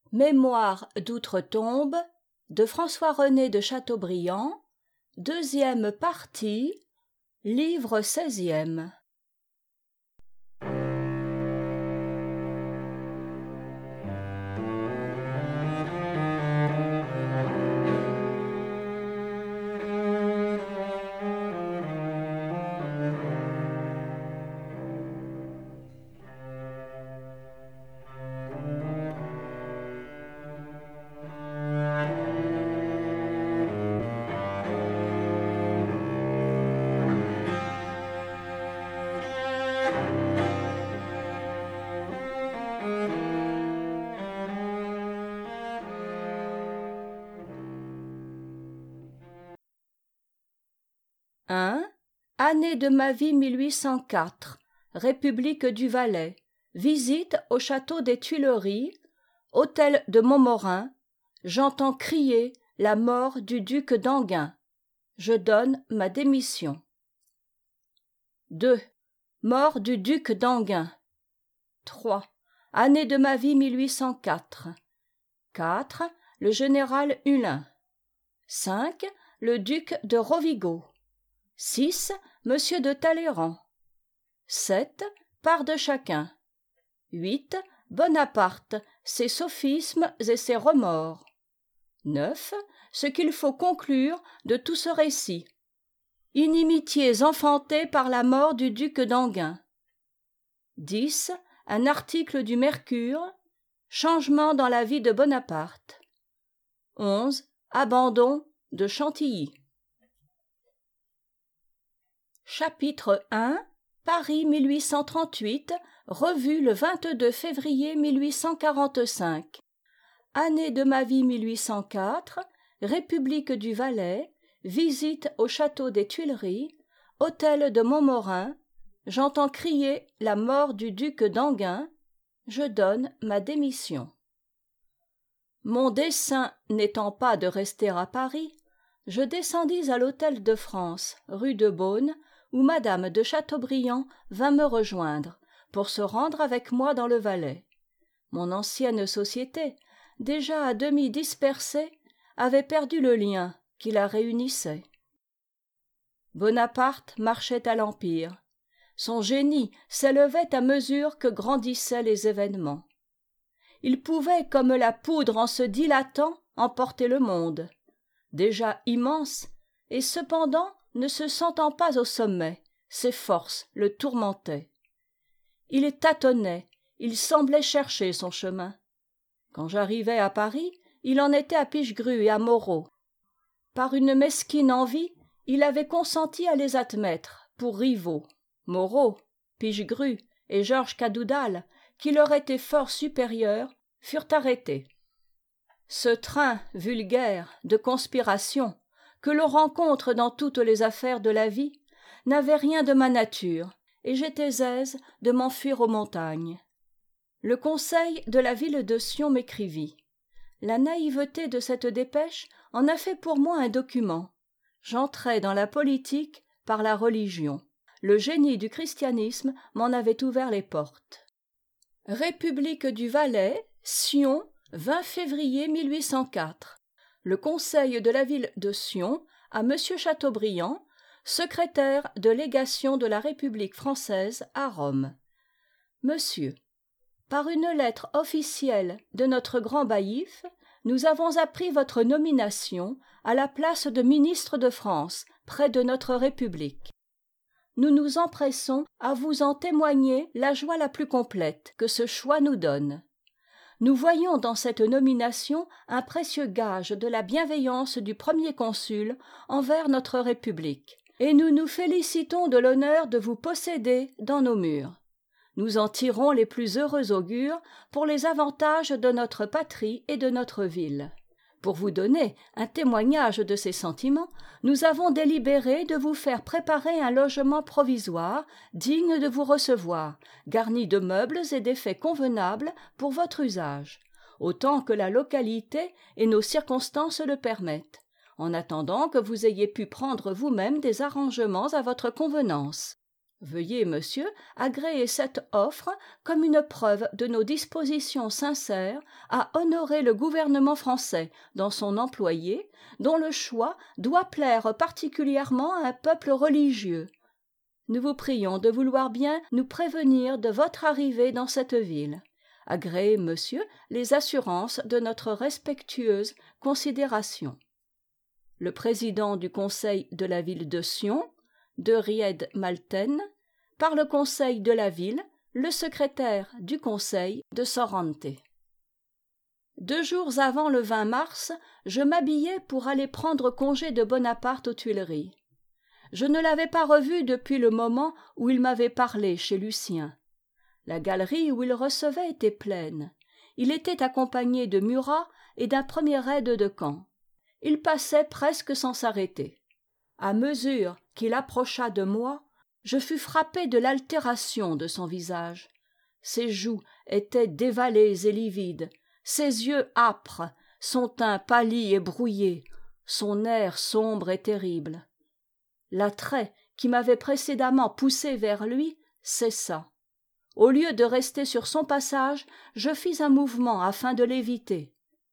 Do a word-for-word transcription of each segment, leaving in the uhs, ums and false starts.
Mémoires d'outre-tombe de François-René de Chateaubriand, deuxième partie, livre seizième. un. Année de ma vie mille huit cent quatre. République du Valais. Visite au château des Tuileries. Hôtel de Montmorin. J'entends crier la mort du duc d'Enghien. Je donne ma démission. deux. Mort du duc d'Enghien. trois. Année de ma vie mille huit cent quatre. quatre. Le général Hulin. cinq. Le duc de Rovigo. six. Monsieur de Talleyrand. sept. Part de chacun. huit. Bonaparte, ses sophismes et ses remords. neuf. Ce qu'il faut conclure de tout ce récit. Inimitiés enfantées par la mort du duc d'Enghien. dix. Un article du Mercure. Changement dans la vie de Bonaparte. onze. Abandon de Chantilly. Chapitre un. Paris mille huit cent trente-huit, revue le vingt-deux février mille huit cent quarante-cinq. Année de ma vie mille huit cent quatre, République du Valais, visite au château des Tuileries, hôtel de Montmorin, j'entends crier la mort du duc d'Enghien, je donne ma démission. Mon dessein n'étant pas de rester à Paris, je descendis à l'hôtel de France, rue de Beaune, où madame de Chateaubriand vint me rejoindre pour se rendre avec moi dans le Valais. Mon ancienne société, déjà à demi dispersée, avait perdu le lien qui la réunissait. Bonaparte marchait à l'Empire. Son génie s'élevait à mesure que grandissaient les événements. Il pouvait, comme la poudre en se dilatant, emporter le monde, déjà immense, et cependant ne se sentant pas au sommet, ses forces le tourmentaient. Il tâtonnait, il semblait chercher son chemin. Quand j'arrivai à Paris, il en était à Pichegru et à Moreau. Par une mesquine envie, il avait consenti à les admettre pour rivaux. Moreau, Pichegru et Georges Cadoudal, qui leur étaient fort supérieurs, furent arrêtés. Ce train vulgaire de conspiration que l'on rencontre dans toutes les affaires de la vie n'avait rien de ma nature, et j'étais aise de m'enfuir aux montagnes. Le conseil de la ville de Sion m'écrivit. La naïveté de cette dépêche en a fait pour moi un document. J'entrais dans la politique par la religion. Le génie du christianisme m'en avait ouvert les portes. République du Valais, Sion, vingt février mille huit cent quatre. Le conseil de la ville de Sion à Monsieur Chateaubriand, secrétaire de légation de la République française à Rome. Monsieur, par une lettre officielle de notre grand baillif, nous avons appris votre nomination à la place de ministre de France près de notre République. Nous nous empressons à vous en témoigner la joie la plus complète que ce choix nous donne. Nous voyons dans cette nomination un précieux gage de la bienveillance du premier consul envers notre République, et nous nous félicitons de l'honneur de vous posséder dans nos murs. Nous en tirons les plus heureux augures pour les avantages de notre patrie et de notre ville. Pour vous donner un témoignage de ces sentiments, nous avons délibéré de vous faire préparer un logement provisoire digne de vous recevoir, garni de meubles et d'effets convenables pour votre usage, autant que la localité et nos circonstances le permettent, en attendant que vous ayez pu prendre vous-même des arrangements à votre convenance. Veuillez, monsieur, agréer cette offre comme une preuve de nos dispositions sincères à honorer le gouvernement français dans son employé, dont le choix doit plaire particulièrement à un peuple religieux. Nous vous prions de vouloir bien nous prévenir de votre arrivée dans cette ville. Agréez, monsieur, les assurances de notre respectueuse considération. Le président du conseil de la ville de Sion, de Ried Malten, par le conseil de la ville, le secrétaire du conseil de Sorrente. Deux jours avant le vingt mars, je m'habillai pour aller prendre congé de Bonaparte aux Tuileries. Je ne l'avais pas revu depuis le moment où il m'avait parlé chez Lucien. La galerie où il recevait était pleine. Il était accompagné de Murat et d'un premier aide de camp. Il passait presque sans s'arrêter. À mesure qu'il approcha de moi, je fus frappé de l'altération de son visage. Ses joues étaient dévallées et livides, ses yeux âpres, son teint pâli et brouillé, son air sombre et terrible. L'attrait qui m'avait précédemment poussé vers lui cessa. Au lieu de rester sur son passage, je fis un mouvement afin de l'éviter.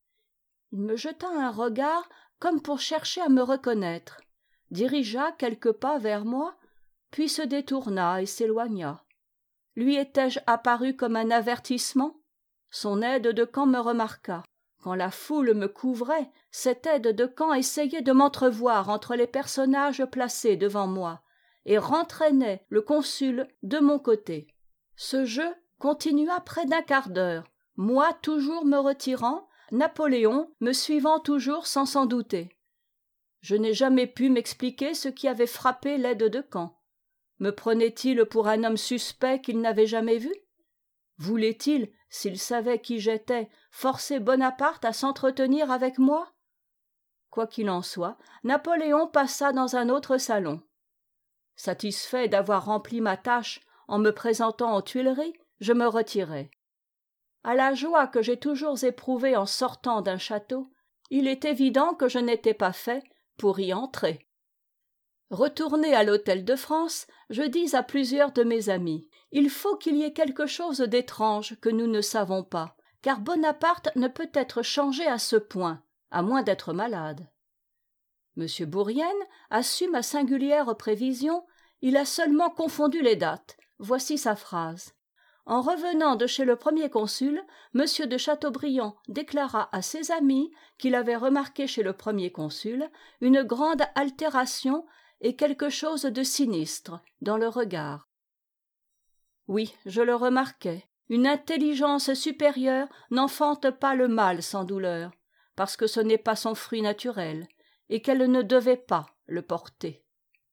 Il me jeta un regard comme pour chercher à me reconnaître, dirigea quelques pas vers moi, puis se détourna et s'éloigna. Lui étais-je apparu comme un avertissement? Son aide de camp me remarqua. Quand la foule me couvrait, cet aide de camp essayait de m'entrevoir entre les personnages placés devant moi et rentraînait le consul de mon côté. Ce jeu continua près d'un quart d'heure, moi toujours me retirant, Napoléon me suivant toujours sans s'en douter. Je n'ai jamais pu m'expliquer ce qui avait frappé l'aide de camp. Me prenait-il pour un homme suspect qu'il n'avait jamais vu? Voulait-il, s'il savait qui j'étais, forcer Bonaparte à s'entretenir avec moi? Quoi qu'il en soit, Napoléon passa dans un autre salon. Satisfait d'avoir rempli ma tâche en me présentant aux Tuileries, je me retirai. À la joie que j'ai toujours éprouvée en sortant d'un château, il est évident que je n'étais pas fait pour y entrer. Retourné à l'hôtel de France, je dis à plusieurs de mes amis « Il faut qu'il y ait quelque chose d'étrange que nous ne savons pas, car Bonaparte ne peut être changé à ce point, à moins d'être malade. » M. Bourrienne a su ma singulière prévision, il a seulement confondu les dates. Voici sa phrase. En revenant de chez le premier consul, M. de Chateaubriand déclara à ses amis qu'il avait remarqué chez le premier consul une grande altération et quelque chose de sinistre dans le regard. Oui, je le remarquais. Une intelligence supérieure n'enfante pas le mal sans douleur, parce que ce n'est pas son fruit naturel, et qu'elle ne devait pas le porter.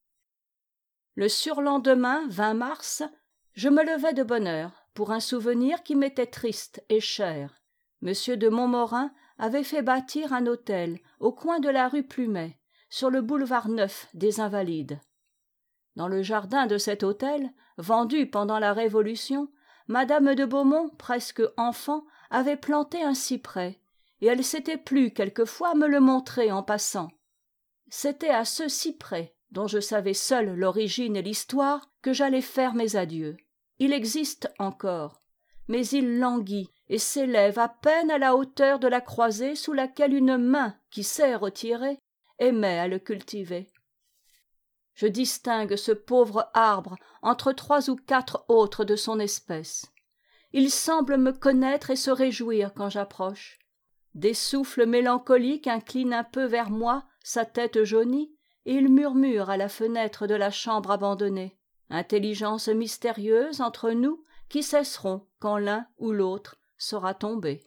Le surlendemain, vingt mars, je me levai de bonne heure, pour un souvenir qui m'était triste et cher. Monsieur de Montmorin avait fait bâtir un hôtel au coin de la rue Plumet, sur le boulevard Neuf des Invalides. Dans le jardin de cet hôtel, vendu pendant la Révolution, Madame de Beaumont, presque enfant, avait planté un cyprès, et elle s'était plu quelquefois à me le montrer en passant. C'était à ce cyprès, dont je savais seul l'origine et l'histoire, que j'allais faire mes adieux. Il existe encore, mais il languit et s'élève à peine à la hauteur de la croisée sous laquelle une main qui sait retirer aimait à le cultiver. Je distingue ce pauvre arbre entre trois ou quatre autres de son espèce. Il semble me connaître et se réjouir quand j'approche. Des souffles mélancoliques inclinent un peu vers moi sa tête jaunie, et il murmure à la fenêtre de la chambre abandonnée. Intelligence mystérieuse entre nous qui cesseront quand l'un ou l'autre sera tombé.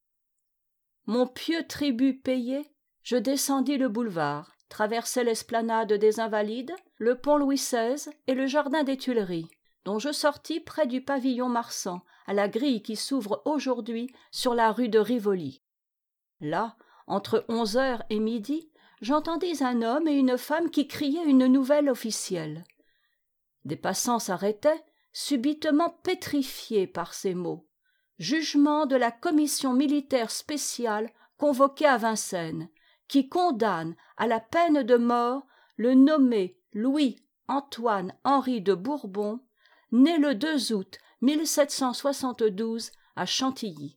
Mon pieux tribut payé, je descendis le boulevard, traversai l'esplanade des Invalides, le pont Louis seize et le jardin des Tuileries, dont je sortis près du pavillon Marsan, à la grille qui s'ouvre aujourd'hui sur la rue de Rivoli. Là, entre onze heures et midi, j'entendis un homme et une femme qui criaient une nouvelle officielle. Des passants s'arrêtaient, subitement pétrifiés par ces mots. Jugement de la commission militaire spéciale convoquée à Vincennes, qui condamne à la peine de mort le nommé Louis Antoine-Henri de Bourbon, né le deux août mille sept cent soixante-douze à Chantilly.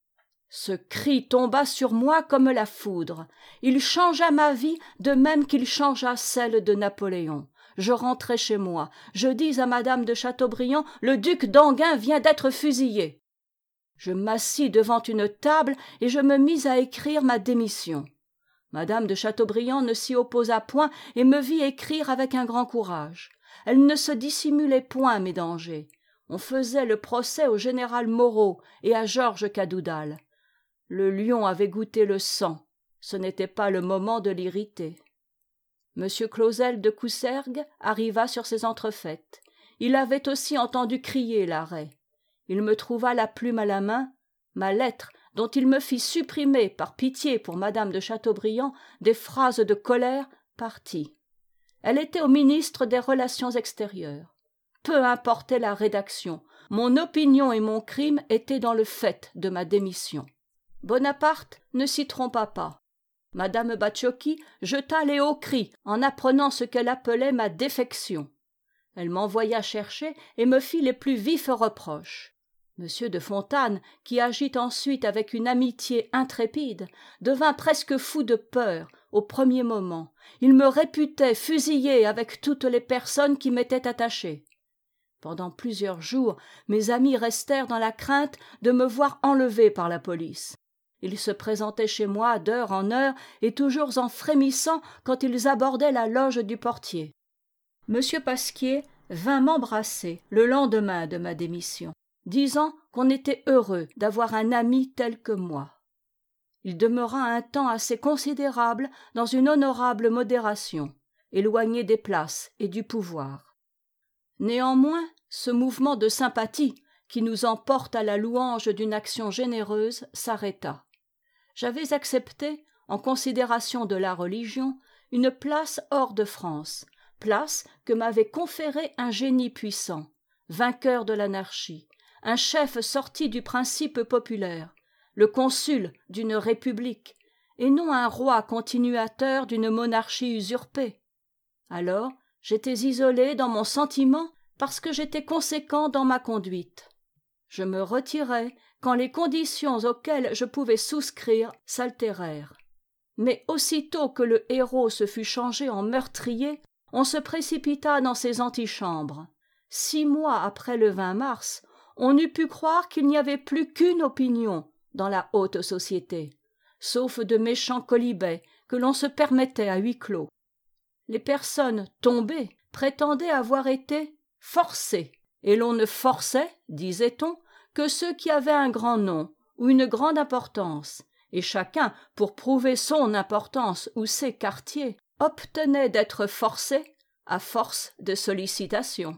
Ce cri tomba sur moi comme la foudre. Il changea ma vie de même qu'il changea celle de Napoléon. Je rentrai chez moi. Je dis à madame de Chateaubriand, le duc d'Enghien vient d'être fusillé. Je m'assis devant une table et je me mis à écrire ma démission. Madame de Chateaubriand ne s'y opposa point et me vit écrire avec un grand courage. Elle ne se dissimulait point mes dangers. On faisait le procès au général Moreau et à Georges Cadoudal. Le lion avait goûté le sang. Ce n'était pas le moment de l'irriter. Monsieur Clausel de Coussergues arriva sur ces entrefaites. Il avait aussi entendu crier l'arrêt. Il me trouva la plume à la main. Ma lettre, dont il me fit supprimer, par pitié pour madame de Chateaubriand, des phrases de colère, partit. Elle était au ministre des Relations extérieures. Peu importait la rédaction. Mon opinion et mon crime étaient dans le fait de ma démission. Bonaparte ne s'y trompa pas. Madame Bacciochi jeta les hauts cris en apprenant ce qu'elle appelait ma défection. Elle m'envoya chercher et me fit les plus vifs reproches. Monsieur de Fontanes, qui agit ensuite avec une amitié intrépide, devint presque fou de peur au premier moment. Il me réputait fusillé avec toutes les personnes qui m'étaient attachées. Pendant plusieurs jours, mes amis restèrent dans la crainte de me voir enlevé par la police. Ils se présentaient chez moi d'heure en heure et toujours en frémissant quand ils abordaient la loge du portier. Monsieur Pasquier vint m'embrasser le lendemain de ma démission, disant qu'on était heureux d'avoir un ami tel que moi. Il demeura un temps assez considérable dans une honorable modération, éloigné des places et du pouvoir. Néanmoins, ce mouvement de sympathie qui nous emporte à la louange d'une action généreuse s'arrêta. J'avais accepté, en considération de la religion, une place hors de France, place que m'avait conférée un génie puissant, vainqueur de l'anarchie, un chef sorti du principe populaire, le consul d'une république, et non un roi continuateur d'une monarchie usurpée. Alors, j'étais isolé dans mon sentiment parce que j'étais conséquent dans ma conduite. Je me retirai quand les conditions auxquelles je pouvais souscrire s'altérèrent. Mais aussitôt que le héros se fut changé en meurtrier, on se précipita dans ses antichambres. Six mois après le vingt mars, on eût pu croire qu'il n'y avait plus qu'une opinion dans la haute société, sauf de méchants quolibets que l'on se permettait à huis clos. Les personnes tombées prétendaient avoir été forcées, et l'on ne forçait, disait-on, que ceux qui avaient un grand nom ou une grande importance, et chacun, pour prouver son importance ou ses quartiers, obtenait d'être forcé à force de sollicitations.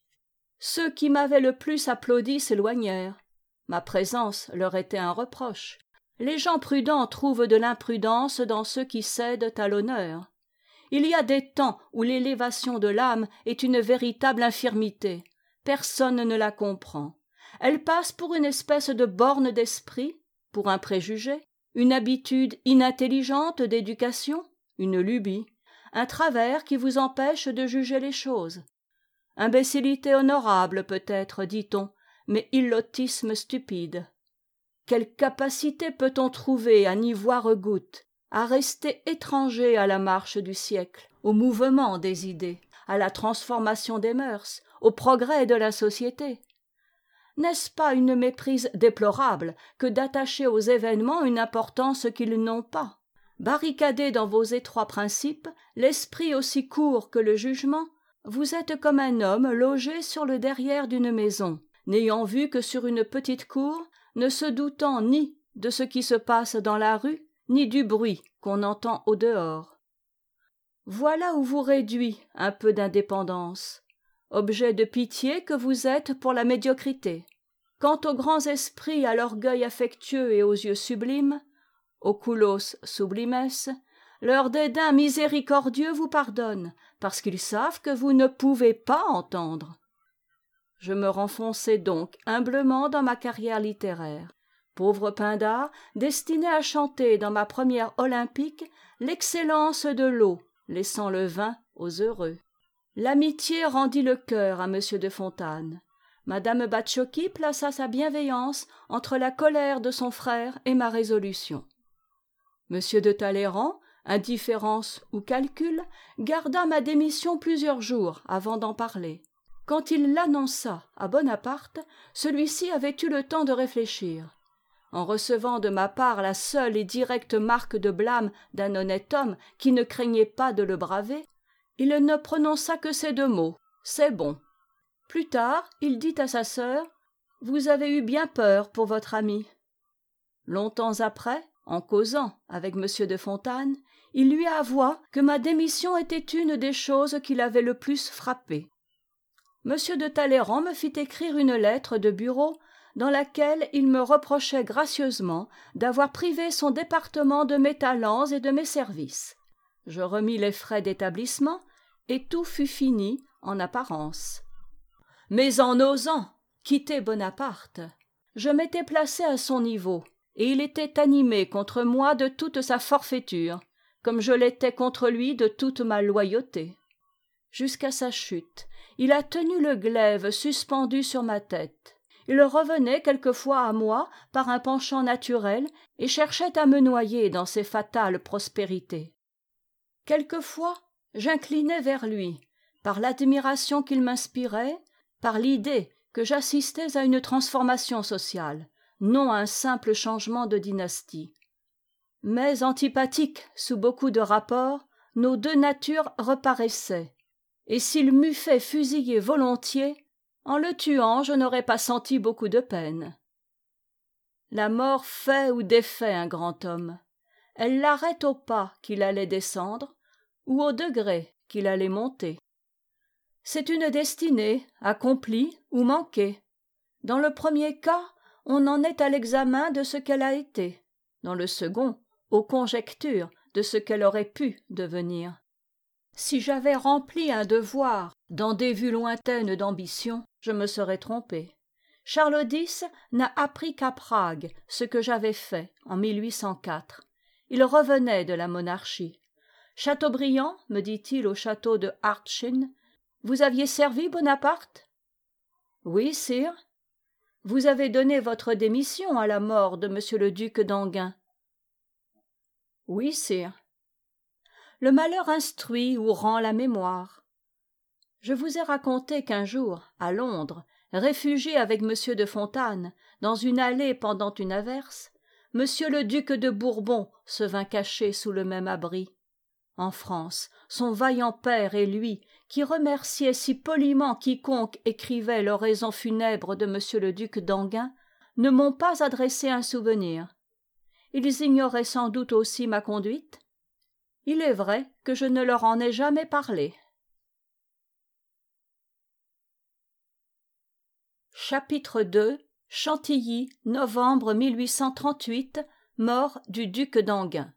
Ceux qui m'avaient le plus applaudi s'éloignèrent. Ma présence leur était un reproche. Les gens prudents trouvent de l'imprudence dans ceux qui cèdent à l'honneur. Il y a des temps où l'élévation de l'âme est une véritable infirmité. Personne ne la comprend. Elle passe pour une espèce de borne d'esprit, pour un préjugé, une habitude inintelligente d'éducation, une lubie, un travers qui vous empêche de juger les choses. Imbécilité honorable peut-être, dit-on, mais illotisme stupide. Quelle capacité peut-on trouver à n'y voir goutte, à rester étranger à la marche du siècle, au mouvement des idées, à la transformation des mœurs, au progrès de la société? N'est-ce pas une méprise déplorable que d'attacher aux événements une importance qu'ils n'ont pas? Barricadé dans vos étroits principes, l'esprit aussi court que le jugement, vous êtes comme un homme logé sur le derrière d'une maison, n'ayant vue que sur une petite cour, ne se doutant ni de ce qui se passe dans la rue, ni du bruit qu'on entend au dehors. Voilà où vous réduit un peu d'indépendance, objet de pitié que vous êtes pour la médiocrité. Quant aux grands esprits à l'orgueil affectueux et aux yeux sublimes, oculos sublimes, leur dédain miséricordieux vous pardonne, parce qu'ils savent que vous ne pouvez pas entendre. Je me renfonçai donc humblement dans ma carrière littéraire, pauvre Pindare, destiné à chanter dans ma première olympique l'excellence de l'eau, laissant le vin aux heureux. L'amitié rendit le cœur à M. de Fontanes. Madame Bacciochi plaça sa bienveillance entre la colère de son frère et ma résolution. M. de Talleyrand, indifférence ou calcul, garda ma démission plusieurs jours avant d'en parler. Quand il l'annonça à Bonaparte, celui-ci avait eu le temps de réfléchir. En recevant de ma part la seule et directe marque de blâme d'un honnête homme qui ne craignait pas de le braver, il ne prononça que ces deux mots « c'est bon ». Plus tard, il dit à sa sœur « Vous avez eu bien peur pour votre ami ». Longtemps après, en causant avec M. de Fontanes, il lui avoua que ma démission était une des choses qui l'avaient le plus frappé. M. de Talleyrand me fit écrire une lettre de bureau dans laquelle il me reprochait gracieusement d'avoir privé son département de mes talents et de mes services. Je remis les frais d'établissement et tout fut fini en apparence. Mais en osant quitter Bonaparte, je m'étais placé à son niveau, et il était animé contre moi de toute sa forfaiture, comme je l'étais contre lui de toute ma loyauté. Jusqu'à sa chute, il a tenu le glaive suspendu sur ma tête. Il revenait quelquefois à moi par un penchant naturel et cherchait à me noyer dans ses fatales prospérités. Quelquefois, j'inclinais vers lui, par l'admiration qu'il m'inspirait, par l'idée que j'assistais à une transformation sociale, non à un simple changement de dynastie. Mais antipathiques sous beaucoup de rapports, nos deux natures reparaissaient, et s'il m'eût fait fusiller volontiers, en le tuant je n'aurais pas senti beaucoup de peine. La mort fait ou défait un grand homme. Elle l'arrête au pas qu'il allait descendre, ou au degré qu'il allait monter. C'est une destinée, accomplie ou manquée. Dans le premier cas, on en est à l'examen de ce qu'elle a été. Dans le second, aux conjectures de ce qu'elle aurait pu devenir. Si j'avais rempli un devoir dans des vues lointaines d'ambition, je me serais trompé. Charles X n'a appris qu'à Prague ce que j'avais fait en mille huit cent quatre. Il revenait de la monarchie. Chateaubriand, me dit-il au château de Hartschin, « Vous aviez servi Bonaparte ?»« Oui, sire. »« Vous avez donné votre démission à la mort de monsieur le duc d'Enghien. »« Oui, sire. » Le malheur instruit ou rend la mémoire. Je vous ai raconté qu'un jour, à Londres, réfugié avec M. de Fontanes, dans une allée pendant une averse, M. le duc de Bourbon se vint cacher sous le même abri. En France, son vaillant père et lui, qui remerciaient si poliment quiconque écrivait l'oraison funèbre de M. le duc d'Enghien, ne m'ont pas adressé un souvenir. Ils ignoraient sans doute aussi ma conduite. Il est vrai que je ne leur en ai jamais parlé. Chapitre deux. Chantilly, novembre mille huit cent trente-huit, mort du duc d'Enghien.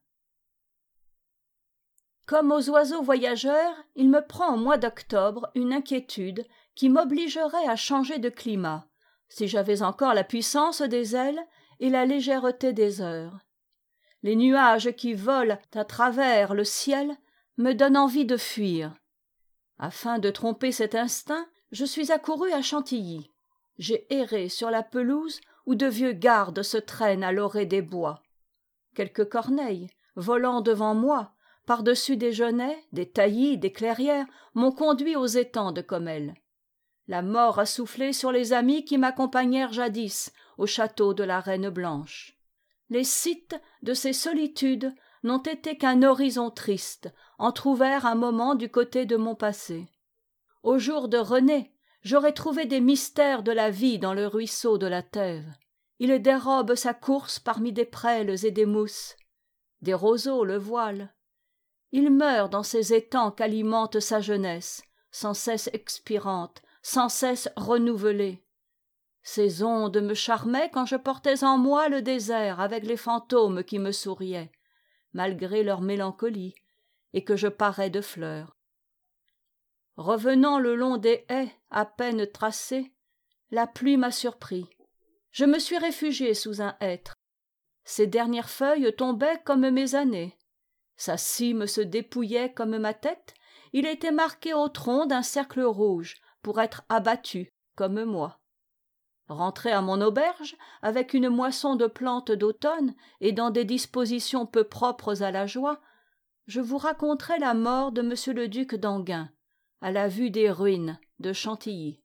Comme aux oiseaux voyageurs, il me prend au mois d'octobre une inquiétude qui m'obligerait à changer de climat, si j'avais encore la puissance des ailes et la légèreté des heures. Les nuages qui volent à travers le ciel me donnent envie de fuir. Afin de tromper cet instinct, je suis accouru à Chantilly. J'ai erré sur la pelouse où de vieux gardes se traînent à l'orée des bois. Quelques corneilles, volant devant moi, par-dessus des genêts, des taillis, des clairières, m'ont conduit aux étangs de Comelles. La mort a soufflé sur les amis qui m'accompagnèrent jadis au château de la Reine Blanche. Les sites de ces solitudes n'ont été qu'un horizon triste, entr'ouvert un moment du côté de mon passé. Au jour de René, j'aurais trouvé des mystères de la vie dans le ruisseau de la Thève. Il dérobe sa course parmi des prêles et des mousses. Des roseaux le voilent. Il meurt dans ces étangs qu'alimente sa jeunesse, sans cesse expirante, sans cesse renouvelée. Ces ondes me charmaient quand je portais en moi le désert avec les fantômes qui me souriaient, malgré leur mélancolie, et que je parais de fleurs. Revenant le long des haies à peine tracées, la pluie m'a surpris. Je me suis réfugié sous un hêtre. Ses dernières feuilles tombaient comme mes années. Sa cime se dépouillait comme ma tête, il était marqué au tronc d'un cercle rouge pour être abattu, comme moi. Rentré à mon auberge, avec une moisson de plantes d'automne et dans des dispositions peu propres à la joie, je vous raconterai la mort de monsieur le duc d'Enghien, à la vue des ruines de Chantilly.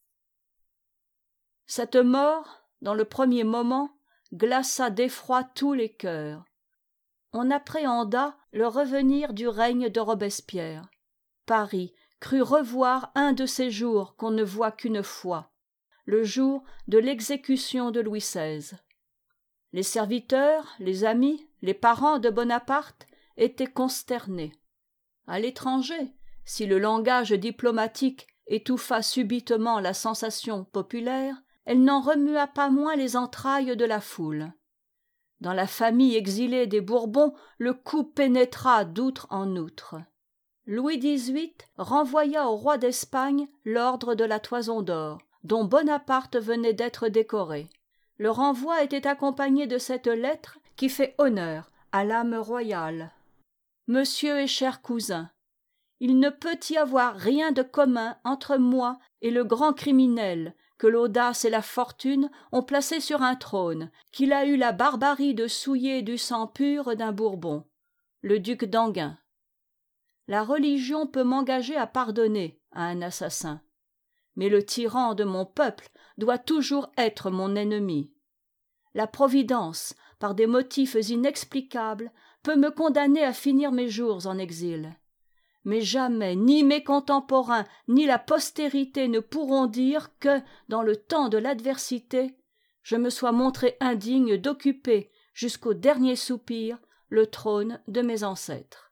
Cette mort, dans le premier moment, glaça d'effroi tous les cœurs. On appréhenda le revenir du règne de Robespierre. Paris crut revoir un de ces jours qu'on ne voit qu'une fois, le jour de l'exécution de Louis seize. Les serviteurs, les amis, les parents de Bonaparte étaient consternés. À l'étranger, si le langage diplomatique étouffa subitement la sensation populaire, elle n'en remua pas moins les entrailles de la foule. Dans la famille exilée des Bourbons, le coup pénétra d'outre en outre. Louis dix-huit renvoya au roi d'Espagne l'ordre de la Toison d'Or, dont Bonaparte venait d'être décoré. Le renvoi était accompagné de cette lettre qui fait honneur à l'âme royale. Monsieur et cher cousin, il ne peut y avoir rien de commun entre moi et le grand criminel que l'audace et la fortune ont placé sur un trône, qu'il a eu la barbarie de souiller du sang pur d'un Bourbon, le duc d'Enghien. La religion peut m'engager à pardonner à un assassin, mais le tyran de mon peuple doit toujours être mon ennemi. La Providence, par des motifs inexplicables, peut me condamner à finir mes jours en exil. Mais jamais ni mes contemporains ni la postérité ne pourront dire que, dans le temps de l'adversité, je me sois montré indigne d'occuper, jusqu'au dernier soupir, le trône de mes ancêtres.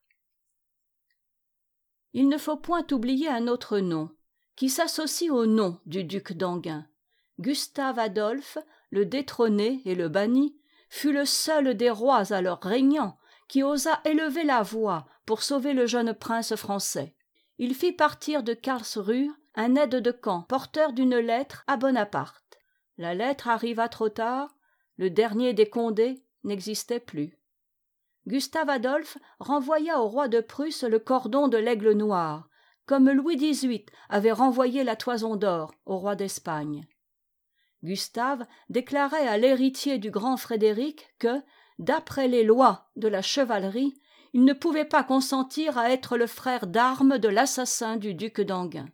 Il ne faut point oublier un autre nom, qui s'associe au nom du duc d'Enghien. Gustave Adolphe, le détrôné et le banni, fut le seul des rois alors régnants qui osa élever la voix pour sauver le jeune prince français. Il fit partir de Karlsruhe un aide de camp porteur d'une lettre à Bonaparte. La lettre arriva trop tard, le dernier des Condé n'existait plus. Gustave Adolphe renvoya au roi de Prusse le cordon de l'aigle noir, comme Louis dix-huit avait renvoyé la toison d'or au roi d'Espagne. Gustave déclarait à l'héritier du grand Frédéric que, d'après les lois de la chevalerie, il ne pouvait pas consentir à être le frère d'armes de l'assassin du duc d'Enghien.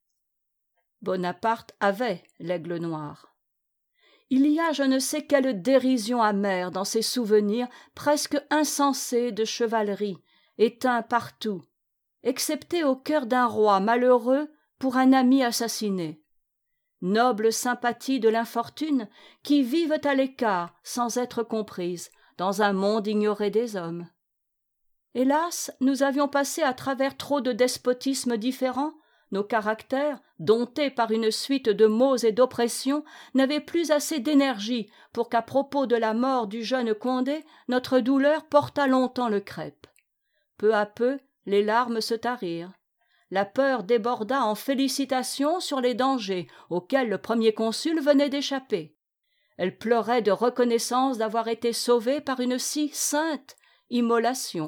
Bonaparte avait l'aigle noir. Il y a je ne sais quelle dérision amère dans ces souvenirs presque insensés de chevalerie, éteints partout, excepté au cœur d'un roi malheureux pour un ami assassiné. Noble sympathie de l'infortune qui vivent à l'écart sans être comprises dans un monde ignoré des hommes. Hélas, nous avions passé à travers trop de despotismes différents, nos caractères, domptés par une suite de maux et d'oppressions, n'avaient plus assez d'énergie pour qu'à propos de la mort du jeune Condé, notre douleur portât longtemps le crêpe. Peu à peu, les larmes se tarirent. La peur déborda en félicitations sur les dangers auxquels le premier consul venait d'échapper. Elle pleurait de reconnaissance d'avoir été sauvée par une si sainte immolation.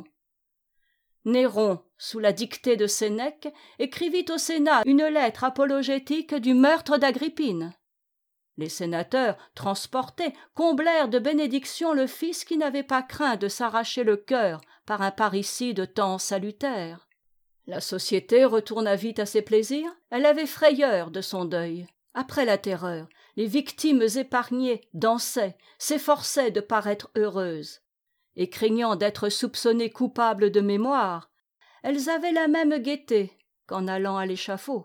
Néron, sous la dictée de Sénèque, écrivit au Sénat une lettre apologétique du meurtre d'Agrippine. Les sénateurs, transportés, comblèrent de bénédictions le fils qui n'avait pas craint de s'arracher le cœur par un parricide tant salutaire. La société retourna vite à ses plaisirs, elle avait frayeur de son deuil. Après la terreur, les victimes épargnées dansaient, s'efforçaient de paraître heureuses. Et craignant d'être soupçonnées coupables de mémoire, elles avaient la même gaieté qu'en allant à l'échafaud.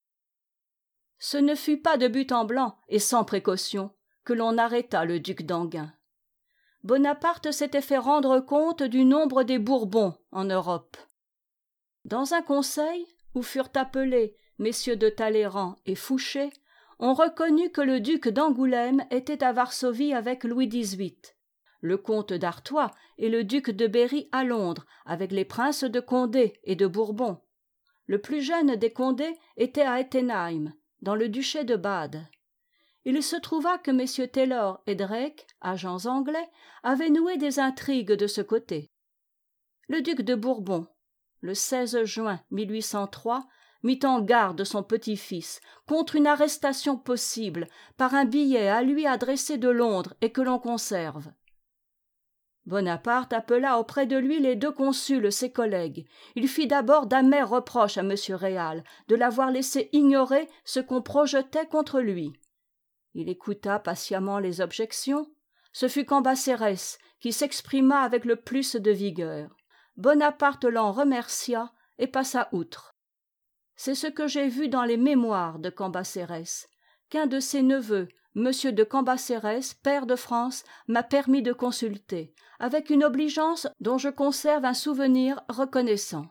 Ce ne fut pas de but en blanc et sans précaution que l'on arrêta le duc d'Enghien. Bonaparte s'était fait rendre compte du nombre des Bourbons en Europe. Dans un conseil où furent appelés messieurs de Talleyrand et Fouché, on reconnut que le duc d'Angoulême était à Varsovie avec Louis dix-huit, le comte d'Artois et le duc de Berry à Londres avec les princes de Condé et de Bourbon. Le plus jeune des Condé était à Ettenheim, dans le duché de Bade. Il se trouva que messieurs Taylor et Drake, agents anglais, avaient noué des intrigues de ce côté. Le duc de Bourbon, le seize juin mille huit cent trois, mit en garde son petit-fils contre une arrestation possible par un billet à lui adressé de Londres et que l'on conserve. Bonaparte appela auprès de lui les deux consuls, ses collègues. Il fit d'abord d'amers reproches à M. Réal de l'avoir laissé ignorer ce qu'on projetait contre lui. Il écouta patiemment les objections. Ce fut Cambacérès qui s'exprima avec le plus de vigueur. Bonaparte l'en remercia et passa outre. C'est ce que j'ai vu dans les mémoires de Cambacérès, qu'un de ses neveux, M. de Cambacérès, pair de France, m'a permis de consulter, avec une obligeance dont je conserve un souvenir reconnaissant.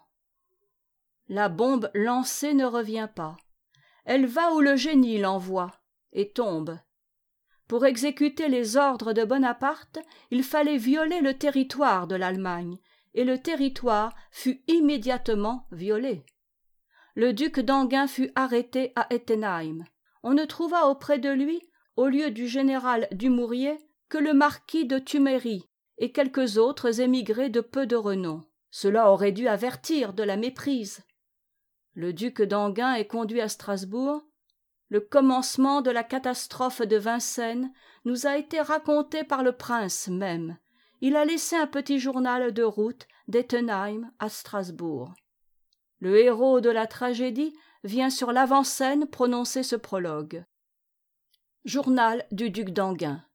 La bombe lancée ne revient pas. Elle va où le génie l'envoie, et tombe. Pour exécuter les ordres de Bonaparte, il fallait violer le territoire de l'Allemagne, et le territoire fut immédiatement violé. Le duc d'Enghien fut arrêté à Ettenheim. On ne trouva auprès de lui, au lieu du général Dumouriez, que le marquis de Tumery et quelques autres émigrés de peu de renom. Cela aurait dû avertir de la méprise. Le duc d'Enghien est conduit à Strasbourg. Le commencement de la catastrophe de Vincennes nous a été raconté par le prince même. Il a laissé un petit journal de route d'Ettenheim à Strasbourg. Le héros de la tragédie vient sur l'avant-scène prononcer ce prologue. Journal du duc d'Enghien.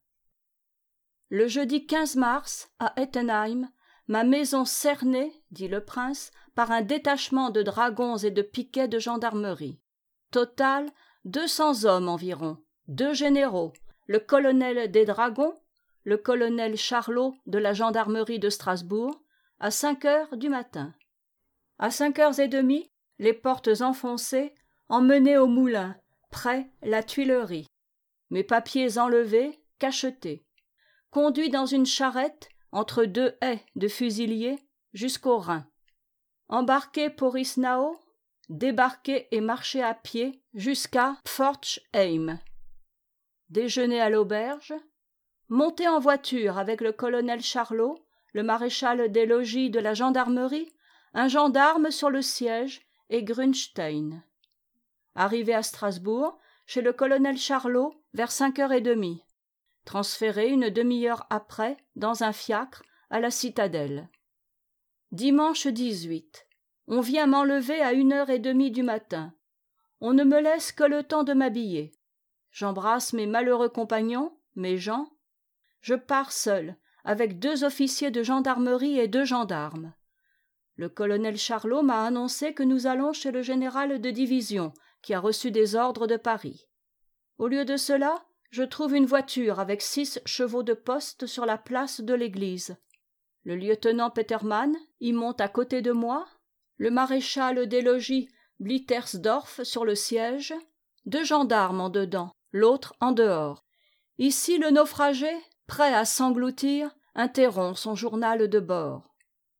Le jeudi quinze mars, à Ettenheim, ma maison cernée, dit le prince, par un détachement de dragons et de piquets de gendarmerie. Total, deux cents hommes environ, deux généraux, le colonel des dragons, le colonel Charlot de la gendarmerie de Strasbourg, à cinq heures du matin. À cinq heures et demie, les portes enfoncées, emmené au moulin, près la Tuilerie. Mes papiers enlevés, cachetés. Conduit dans une charrette, entre deux haies de fusiliers, jusqu'au Rhin. Embarqué pour Isnao, débarqué et marché à pied jusqu'à Pforzheim. Déjeuner à l'auberge. Monté en voiture avec le colonel Charlot, le maréchal des logis de la gendarmerie, un gendarme sur le siège et Grunstein. Arrivé à Strasbourg, chez le colonel Charlot, vers cinq heures et demie. Transféré une demi-heure après, dans un fiacre, à la citadelle. Dimanche dix-huit. On vient m'enlever à une heure et demie du matin. On ne me laisse que le temps de m'habiller. J'embrasse mes malheureux compagnons, mes gens. Je pars seul, avec deux officiers de gendarmerie et deux gendarmes. Le colonel Charlot m'a annoncé que nous allons chez le général de division, qui a reçu des ordres de Paris. Au lieu de cela, je trouve une voiture avec six chevaux de poste sur la place de l'église. Le lieutenant Petermann y monte à côté de moi, le maréchal des logis Blittersdorf sur le siège, deux gendarmes en dedans, l'autre en dehors. Ici le naufragé, prêt à s'engloutir, interrompt son journal de bord.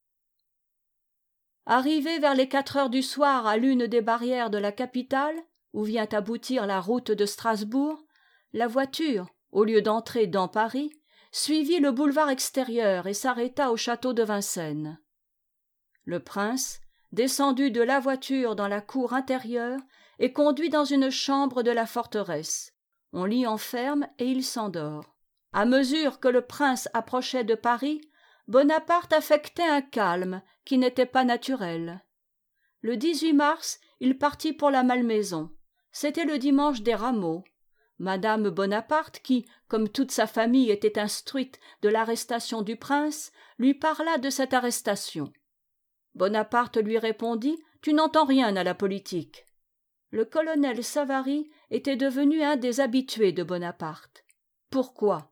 Arrivé vers les quatre heures du soir à l'une des barrières de la capitale, où vient aboutir la route de Strasbourg, la voiture, au lieu d'entrer dans Paris, suivit le boulevard extérieur et s'arrêta au château de Vincennes. Le prince, descendu de la voiture dans la cour intérieure, est conduit dans une chambre de la forteresse. On l'y enferme et il s'endort. À mesure que le prince approchait de Paris, Bonaparte affectait un calme qui n'était pas naturel. Le dix-huit mars, il partit pour la Malmaison. C'était le dimanche des Rameaux. Madame Bonaparte, qui, comme toute sa famille, était instruite de l'arrestation du prince, lui parla de cette arrestation. Bonaparte lui répondit « Tu n'entends rien à la politique ». Le colonel Savary était devenu un des habitués de Bonaparte. Pourquoi ?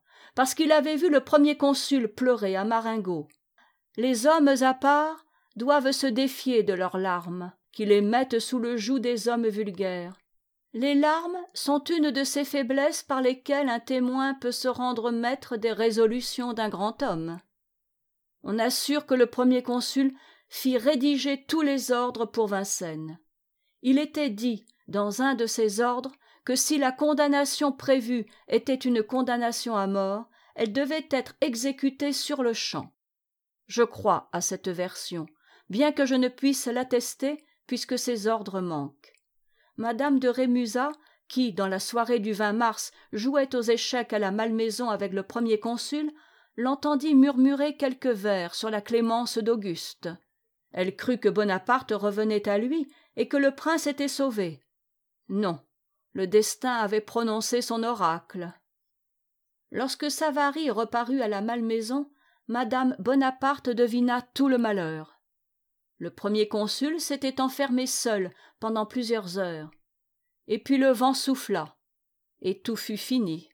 Parce qu'il avait vu le premier consul pleurer à Marengo. Les hommes à part doivent se défier de leurs larmes, qui les mettent sous le joug des hommes vulgaires. Les larmes sont une de ces faiblesses par lesquelles un témoin peut se rendre maître des résolutions d'un grand homme. On assure que le premier consul fit rédiger tous les ordres pour Vincennes. Il était dit, dans un de ces ordres, que si la condamnation prévue était une condamnation à mort, elle devait être exécutée sur-le-champ. Je crois à cette version, bien que je ne puisse l'attester, puisque ses ordres manquent. Madame de Rémusat, qui, dans la soirée du vingt mars, jouait aux échecs à la Malmaison avec le premier consul, l'entendit murmurer quelques vers sur la clémence d'Auguste. Elle crut que Bonaparte revenait à lui et que le prince était sauvé. Non, le destin avait prononcé son oracle. Lorsque Savary reparut à la Malmaison, madame Bonaparte devina tout le malheur. Le premier consul s'était enfermé seul pendant plusieurs heures. Et puis le vent souffla, et tout fut fini.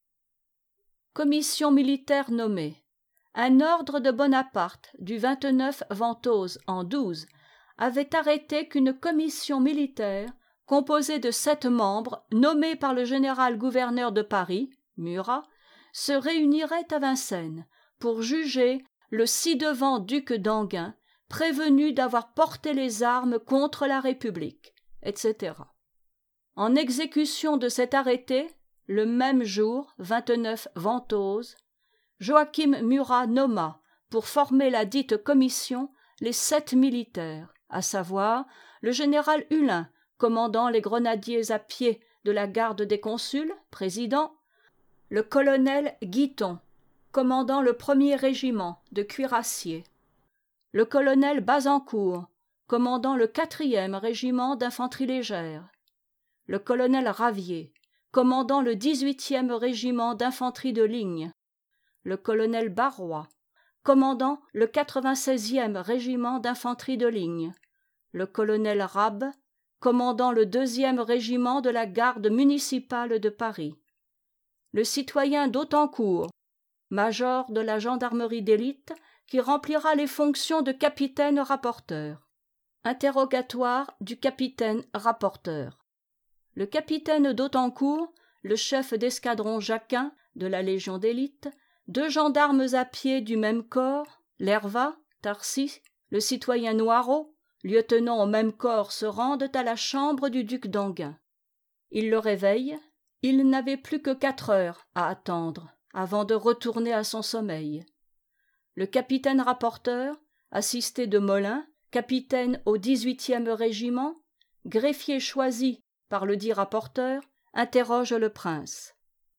Commission militaire nommée. Un ordre de Bonaparte du vingt-neuf Ventose en douze avait arrêté qu'une commission militaire, composée de sept membres nommés par le général-gouverneur de Paris, Murat, se réunirait à Vincennes pour juger le ci-devant duc d'Enghien, prévenu d'avoir porté les armes contre la République, et cetera. En exécution de cet arrêté, le même jour, vingt-neuf Ventose, Joachim Murat nomma, pour former la dite commission, les sept militaires, à savoir le général Hulin, commandant les grenadiers à pied de la garde des consuls, président, le colonel Guiton, commandant le premier régiment de cuirassiers, le colonel Bazancourt, commandant le quatrième régiment d'infanterie légère, le colonel Ravier, commandant le dix-huitième régiment d'infanterie de ligne, le colonel Barrois, commandant le quatre-vingt-seizième régiment d'infanterie de ligne, le colonel Rabe, commandant le deuxième régiment de la garde municipale de Paris, le citoyen d'Autancourt, major de la gendarmerie d'élite, qui remplira les fonctions de capitaine rapporteur. Interrogatoire du capitaine rapporteur. Le capitaine d'Autancourt, le chef d'escadron Jacquin de la Légion d'élite, deux gendarmes à pied du même corps, Lervat, Tarcy, le citoyen Noirot, lieutenant au même corps, se rendent à la chambre du duc d'Enghien. Ils le réveillent. Il n'avait plus que quatre heures à attendre avant de retourner à son sommeil. Le capitaine rapporteur, assisté de Molin, capitaine au dix-huitième régiment, greffier choisi par le dit rapporteur, interroge le prince.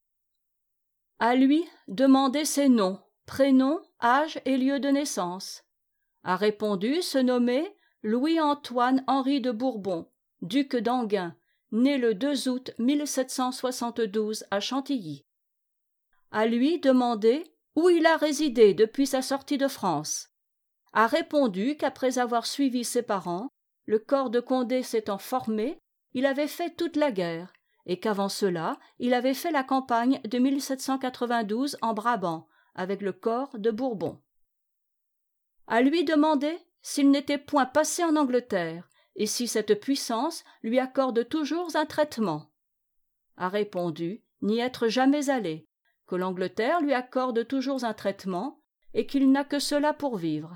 À lui demander ses noms, prénoms, âge et lieu de naissance. A répondu se nommer Louis-Antoine-Henri de Bourbon, duc d'Enghien, né le deux août mille sept cent soixante-douze à Chantilly. À lui demander où il a résidé depuis sa sortie de France. A répondu qu'après avoir suivi ses parents, le corps de Condé s'étant formé, il avait fait toute la guerre, et qu'avant cela, il avait fait la campagne de mille sept cent quatre-vingt-douze en Brabant, avec le corps de Bourbon. À lui demander s'il n'était point passé en Angleterre, et si cette puissance lui accorde toujours un traitement. A répondu n'y être jamais allé, que l'Angleterre lui accorde toujours un traitement, et qu'il n'a que cela pour vivre.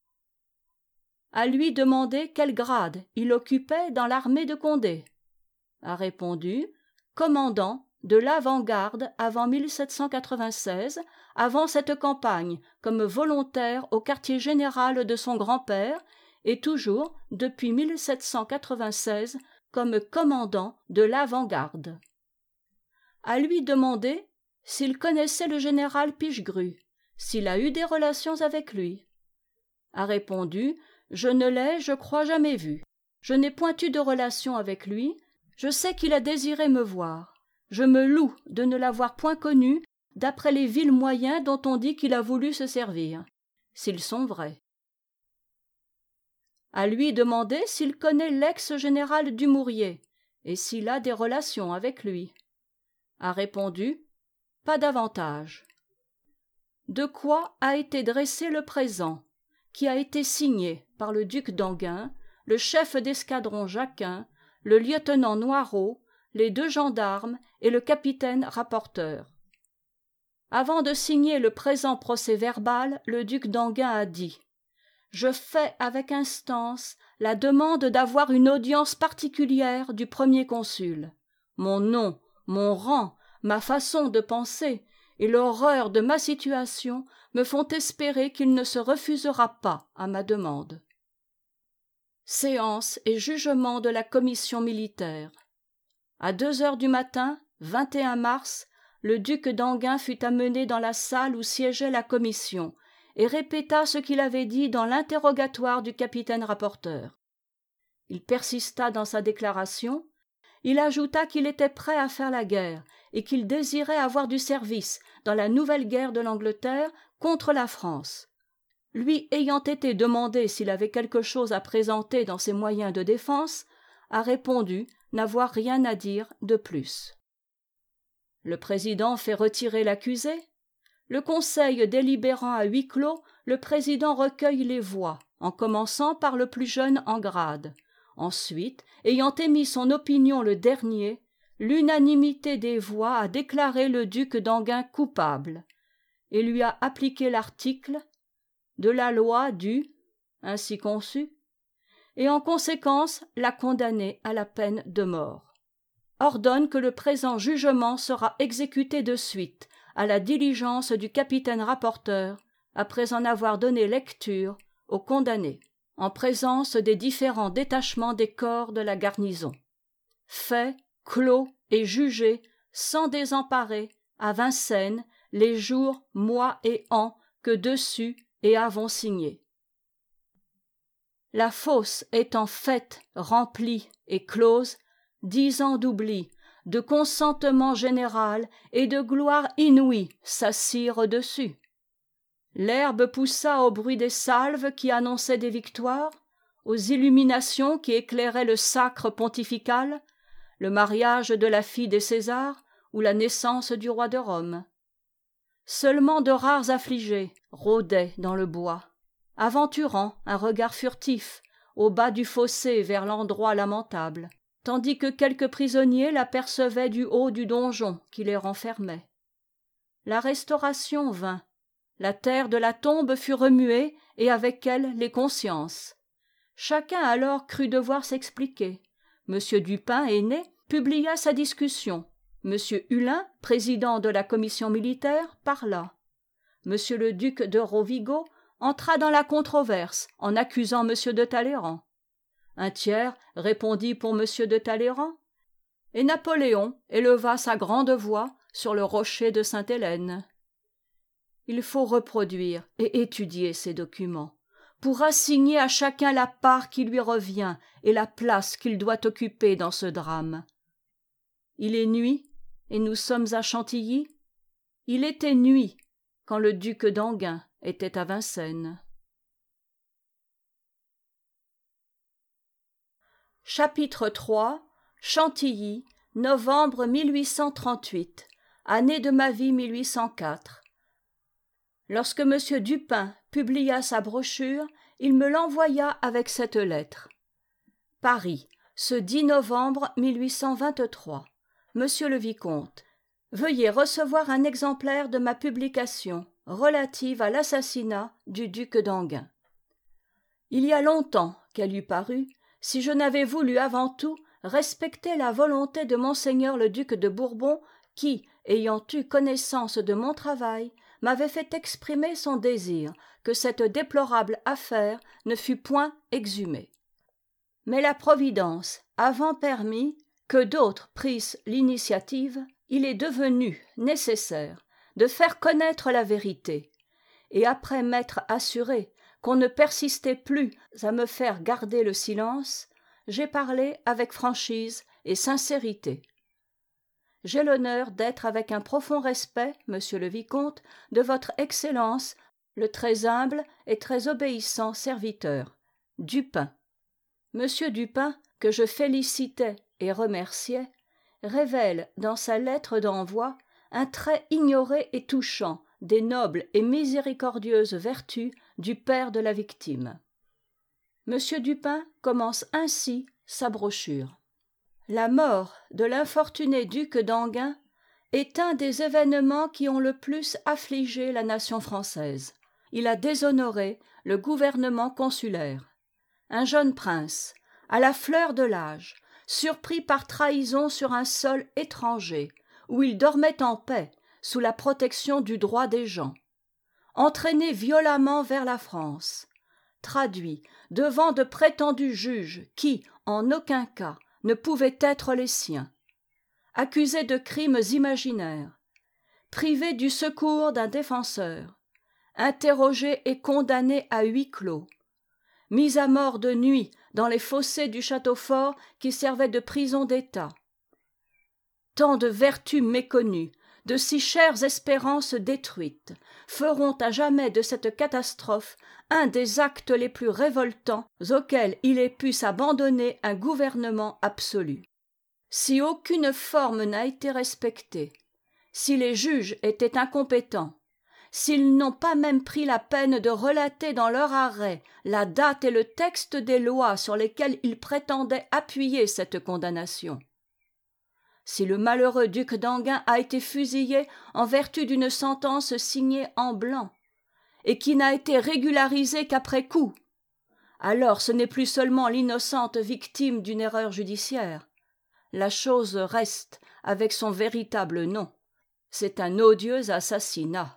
À lui demander quel grade il occupait dans l'armée de Condé. A répondu commandant de l'avant-garde avant mille sept cent quatre-vingt-seize, avant cette campagne, comme volontaire au quartier général de son grand-père, et toujours, depuis mille sept cent quatre-vingt-seize, comme commandant de l'avant-garde. À lui demander s'il connaissait le général Pichegru, s'il a eu des relations avec lui. A répondu « Je ne l'ai, je crois, jamais vu. Je n'ai point eu de relations avec lui. Je sais qu'il a désiré me voir. Je me loue de ne l'avoir point connu, d'après les vils moyens dont on dit qu'il a voulu se servir, s'ils sont vrais. » À lui demander s'il connaît l'ex-général Dumouriez, et s'il a des relations avec lui. A répondu « Pas davantage. » De quoi a été dressé le présent, qui a été signé par le duc d'Enghien, le chef d'escadron Jacquin, le lieutenant Noirot, les deux gendarmes et le capitaine rapporteur. Avant de signer le présent procès-verbal, le duc d'Enghien a dit « Je fais avec instance la demande d'avoir une audience particulière du premier consul. Mon nom, mon rang, ma façon de penser et l'horreur de ma situation me font espérer qu'il ne se refusera pas à ma demande. » Séance et jugement de la commission militaire. À deux heures du matin, vingt et un mars, le duc d'Enghien fut amené dans la salle où siégeait la commission et répéta ce qu'il avait dit dans l'interrogatoire du capitaine rapporteur. Il persista dans sa déclaration. Il ajouta qu'il était prêt à faire la guerre et qu'il désirait avoir du service dans la nouvelle guerre de l'Angleterre contre la France. Lui ayant été demandé s'il avait quelque chose à présenter dans ses moyens de défense, a répondu n'avoir rien à dire de plus. Le président fait retirer l'accusé. Le conseil délibérant à huis clos, le président recueille les voix, en commençant par le plus jeune en grade. Ensuite, ayant émis son opinion le dernier, l'unanimité des voix a déclaré le duc d'Enghien coupable et lui a appliqué l'article de la loi du ainsi conçu, et en conséquence l'a condamné à la peine de mort. Ordonne que le présent jugement sera exécuté de suite à la diligence du capitaine rapporteur, après en avoir donné lecture au condamné, en présence des différents détachements des corps de la garnison. Fait, clos et jugé sans désemparer à Vincennes les jours, mois et ans que dessus et avons signé. La fosse étant faite, remplie et close, dix ans d'oubli, de consentement général et de gloire inouïe s'assirent dessus. L'herbe poussa au bruit des salves qui annonçaient des victoires, aux illuminations qui éclairaient le sacre pontifical, le mariage de la fille des Césars ou la naissance du roi de Rome. Seulement de rares affligés rôdaient dans le bois, aventurant un regard furtif au bas du fossé vers l'endroit lamentable, tandis que quelques prisonniers l'apercevaient du haut du donjon qui les renfermait. La Restauration vint, la terre de la tombe fut remuée et avec elle les consciences. Chacun alors crut devoir s'expliquer. Monsieur Dupin, aîné, publia sa discussion. Monsieur Hulin, président de la commission militaire, parla. Monsieur le duc de Rovigo entra dans la controverse en accusant Monsieur de Talleyrand. Un tiers répondit pour Monsieur de Talleyrand, et Napoléon éleva sa grande voix sur le rocher de Sainte-Hélène. Il faut reproduire et étudier ces documents pour assigner à chacun la part qui lui revient et la place qu'il doit occuper dans ce drame. Il est nuit, et nous sommes à Chantilly. Il était nuit quand le duc d'Enghien était à Vincennes. Chapitre trois. Chantilly, novembre mille huit cent trente-huit, année de ma vie mille huit cent quatre. Lorsque M. Dupin publia sa brochure, il me l'envoya avec cette lettre. Paris, ce dix novembre mille huit cent vingt-trois. Monsieur le vicomte, veuillez recevoir un exemplaire de ma publication relative à l'assassinat du duc d'Enghien. Il y a longtemps qu'elle eût paru, si je n'avais voulu avant tout respecter la volonté de monseigneur le duc de Bourbon qui, ayant eu connaissance de mon travail, m'avait fait exprimer son désir que cette déplorable affaire ne fût point exhumée. Mais la Providence avant permis que d'autres prissent l'initiative, il est devenu nécessaire de faire connaître la vérité, et après m'être assuré qu'on ne persistait plus à me faire garder le silence, j'ai parlé avec franchise et sincérité. J'ai l'honneur d'être avec un profond respect, monsieur le vicomte, de votre Excellence, le très humble et très obéissant serviteur, Dupin. Monsieur Dupin, que je félicitais et remerciais, révèle dans sa lettre d'envoi un trait ignoré et touchant des nobles et miséricordieuses vertus du père de la victime. Monsieur Dupin commence ainsi sa brochure. La mort de l'infortuné duc d'Enghien est un des événements qui ont le plus affligé la nation française. Il a déshonoré le gouvernement consulaire. Un jeune prince, à la fleur de l'âge, surpris par trahison sur un sol étranger, où il dormait en paix, sous la protection du droit des gens, entraîné violemment vers la France, traduits devant de prétendus juges qui, en aucun cas, ne pouvaient être les siens, accusés de crimes imaginaires, privés du secours d'un défenseur, interrogés et condamnés à huis clos, mis à mort de nuit dans les fossés du château fort qui servait de prison d'État. Tant de vertus méconnues, de si chères espérances détruites, feront à jamais de cette catastrophe un des actes les plus révoltants auxquels il ait pu s'abandonner un gouvernement absolu. Si aucune forme n'a été respectée, si les juges étaient incompétents, s'ils n'ont pas même pris la peine de relater dans leur arrêt la date et le texte des lois sur lesquelles ils prétendaient appuyer cette condamnation, si le malheureux duc d'Enghien a été fusillé en vertu d'une sentence signée en blanc, et qui n'a été régularisée qu'après coup, alors ce n'est plus seulement l'innocente victime d'une erreur judiciaire. La chose reste avec son véritable nom. C'est un odieux assassinat.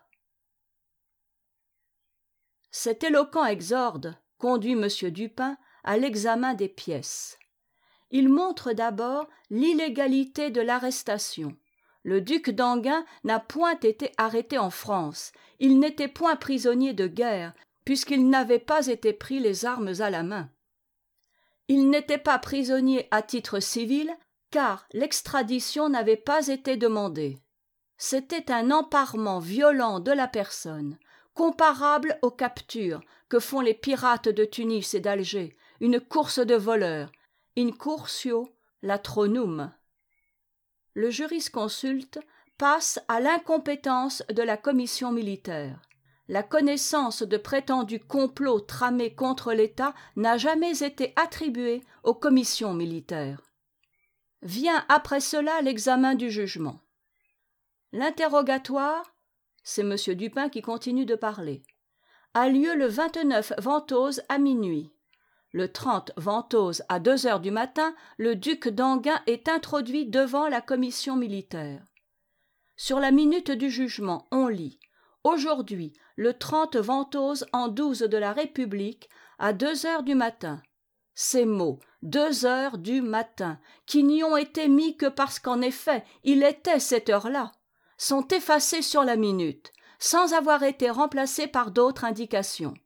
Cet éloquent exorde conduit M. Dupin à l'examen des pièces. Il montre d'abord l'illégalité de l'arrestation. Le duc d'Enghien n'a point été arrêté en France, il n'était point prisonnier de guerre, puisqu'il n'avait pas été pris les armes à la main. Il n'était pas prisonnier à titre civil, car l'extradition n'avait pas été demandée. C'était un emparement violent de la personne, comparable aux captures que font les pirates de Tunis et d'Alger, une course de voleurs, incursio latronum. Le jurisconsulte passe à l'incompétence de la commission militaire. La connaissance de prétendus complots tramés contre l'État n'a jamais été attribuée aux commissions militaires. Vient après cela l'examen du jugement. L'interrogatoire, c'est M. Dupin qui continue de parler, a lieu le vingt-neuf Ventose à minuit. Le trente Ventose à deux heures du matin, le duc d'Enghien est introduit devant la commission militaire. Sur la minute du jugement, on lit « Aujourd'hui, le trente Ventose en douze de la République, à deux heures du matin ». Ces mots « deux heures du matin », qui n'y ont été mis que parce qu'en effet, il était cette heure-là, sont effacés sur la minute, sans avoir été remplacés par d'autres indications.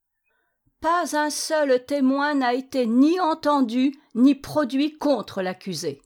Pas un seul témoin n'a été ni entendu ni produit contre l'accusé.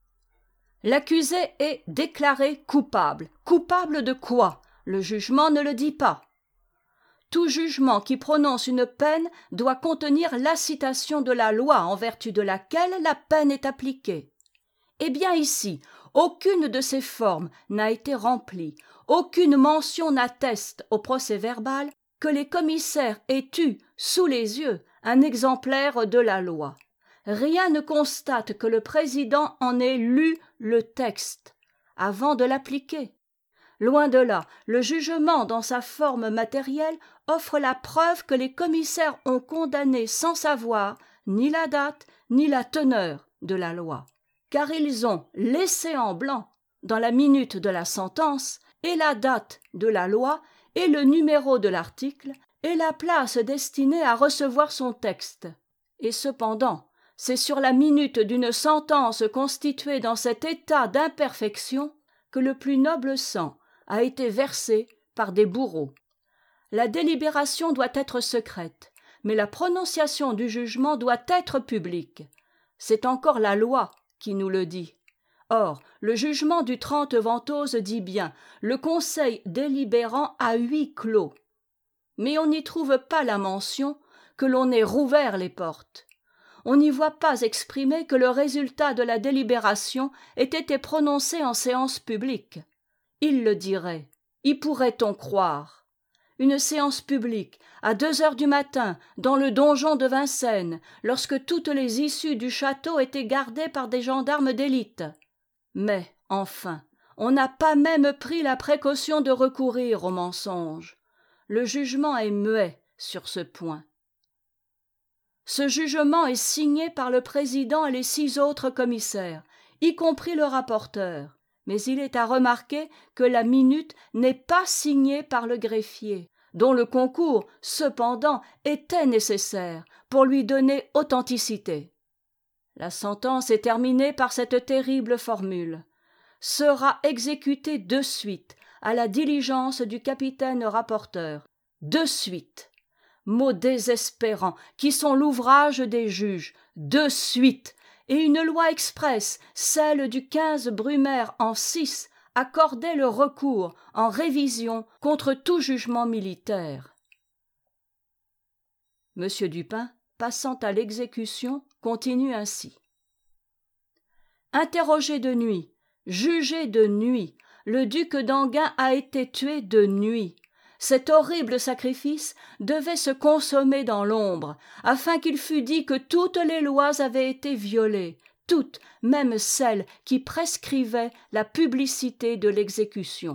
L'accusé est déclaré coupable. Coupable de quoi? Le jugement ne le dit pas. Tout jugement qui prononce une peine doit contenir la citation de la loi en vertu de laquelle la peine est appliquée. Eh bien ici, aucune de ces formes n'a été remplie, aucune mention n'atteste au procès-verbal que les commissaires aient eu sous les yeux un exemplaire de la loi. Rien ne constate que le président en ait lu le texte avant de l'appliquer. Loin de là, le jugement dans sa forme matérielle offre la preuve que les commissaires ont condamné sans savoir ni la date ni la teneur de la loi, car ils ont laissé en blanc, dans la minute de la sentence, et la date de la loi, et le numéro de l'article, et la place destinée à recevoir son texte. Et cependant, c'est sur la minute d'une sentence constituée dans cet état d'imperfection que le plus noble sang a été versé par des bourreaux. La délibération doit être secrète, mais la prononciation du jugement doit être publique. C'est encore la loi qui nous le dit. Or, le jugement du trente Ventose dit bien « le conseil délibérant à huis clos ». Mais on n'y trouve pas la mention que l'on ait rouvert les portes. On n'y voit pas exprimé que le résultat de la délibération ait été prononcé en séance publique. Il le dirait. Y pourrait-on croire? Une séance publique, à deux heures du matin, dans le donjon de Vincennes, lorsque toutes les issues du château étaient gardées par des gendarmes d'élite. Mais, enfin, on n'a pas même pris la précaution de recourir au mensonge. Le jugement est muet sur ce point. Ce jugement est signé par le président et les six autres commissaires, y compris le rapporteur, mais il est à remarquer que la minute n'est pas signée par le greffier, dont le concours, cependant, était nécessaire pour lui donner authenticité. La sentence est terminée par cette terrible formule: sera exécuté de suite à la diligence du capitaine rapporteur. De suite. Mots désespérants qui sont l'ouvrage des juges. De suite. Et une loi expresse, celle du quinze Brumaire en six, accordait le recours en révision contre tout jugement militaire. M. Dupin, passant à l'exécution, continue ainsi. Interrogé de nuit, jugé de nuit, le duc d'Enghien a été tué de nuit. Cet horrible sacrifice devait se consommer dans l'ombre, afin qu'il fût dit que toutes les lois avaient été violées, toutes, même celles qui prescrivaient la publicité de l'exécution.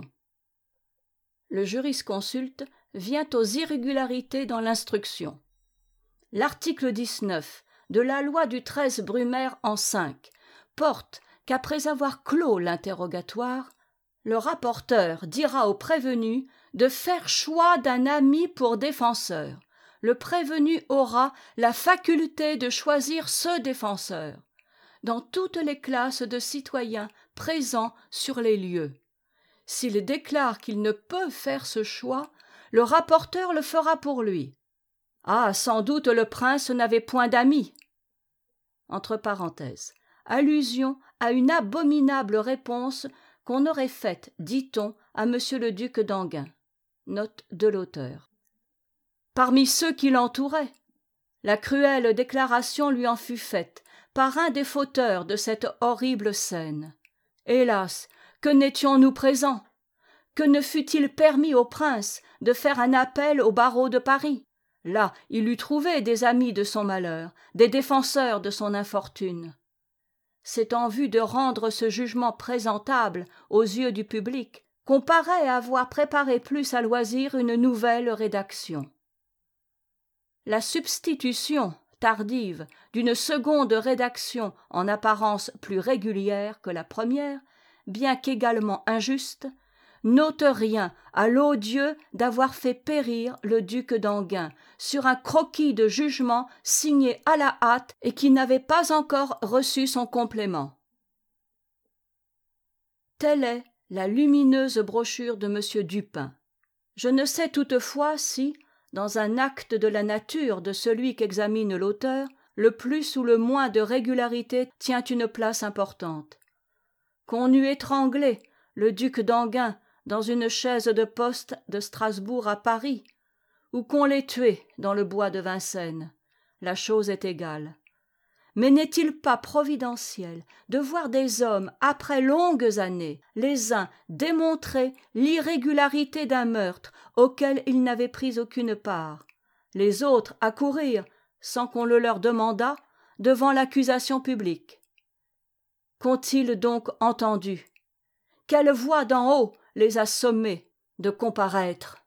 Le jurisconsulte vient aux irrégularités dans l'instruction. L'article dix-neuf de la loi du treize Brumaire en cinq porte qu'après avoir clos l'interrogatoire, le rapporteur dira au prévenu de faire choix d'un ami pour défenseur. Le prévenu aura la faculté de choisir ce défenseur dans toutes les classes de citoyens présents sur les lieux. S'il déclare qu'il ne peut faire ce choix, le rapporteur le fera pour lui. Ah, sans doute le prince n'avait point d'amis. Entre parenthèses, allusion à une abominable réponse qu'on aurait faite, dit-on, à monsieur le duc d'Enghien. Note de l'auteur. Parmi ceux qui l'entouraient, la cruelle déclaration lui en fut faite par un des fauteurs de cette horrible scène. Hélas, que n'étions-nous présents! Que ne fût-il permis au prince de faire un appel au barreau de Paris? Là, il eût trouvé des amis de son malheur, des défenseurs de son infortune. C'est en vue de rendre ce jugement présentable aux yeux du public qu'on paraît avoir préparé plus à loisir une nouvelle rédaction. La substitution tardive d'une seconde rédaction en apparence plus régulière que la première, bien qu'également injuste, n'ôte rien à l'odieux d'avoir fait périr le duc d'Enghien sur un croquis de jugement signé à la hâte et qui n'avait pas encore reçu son complément. Telle est la lumineuse brochure de M. Dupin. Je ne sais toutefois si, dans un acte de la nature de celui qu'examine l'auteur, le plus ou le moins de régularité tient une place importante. Qu'on eût étranglé le duc d'Enghien dans une chaise de poste de Strasbourg à Paris, ou qu'on l'ait tué dans le bois de Vincennes, la chose est égale. Mais n'est-il pas providentiel de voir des hommes, après longues années, les uns démontrer l'irrégularité d'un meurtre auquel ils n'avaient pris aucune part, les autres accourir, sans qu'on le leur demandât, devant l'accusation publique? Qu'ont-ils donc entendu? Quelle voix d'en haut les a sommés de comparaître?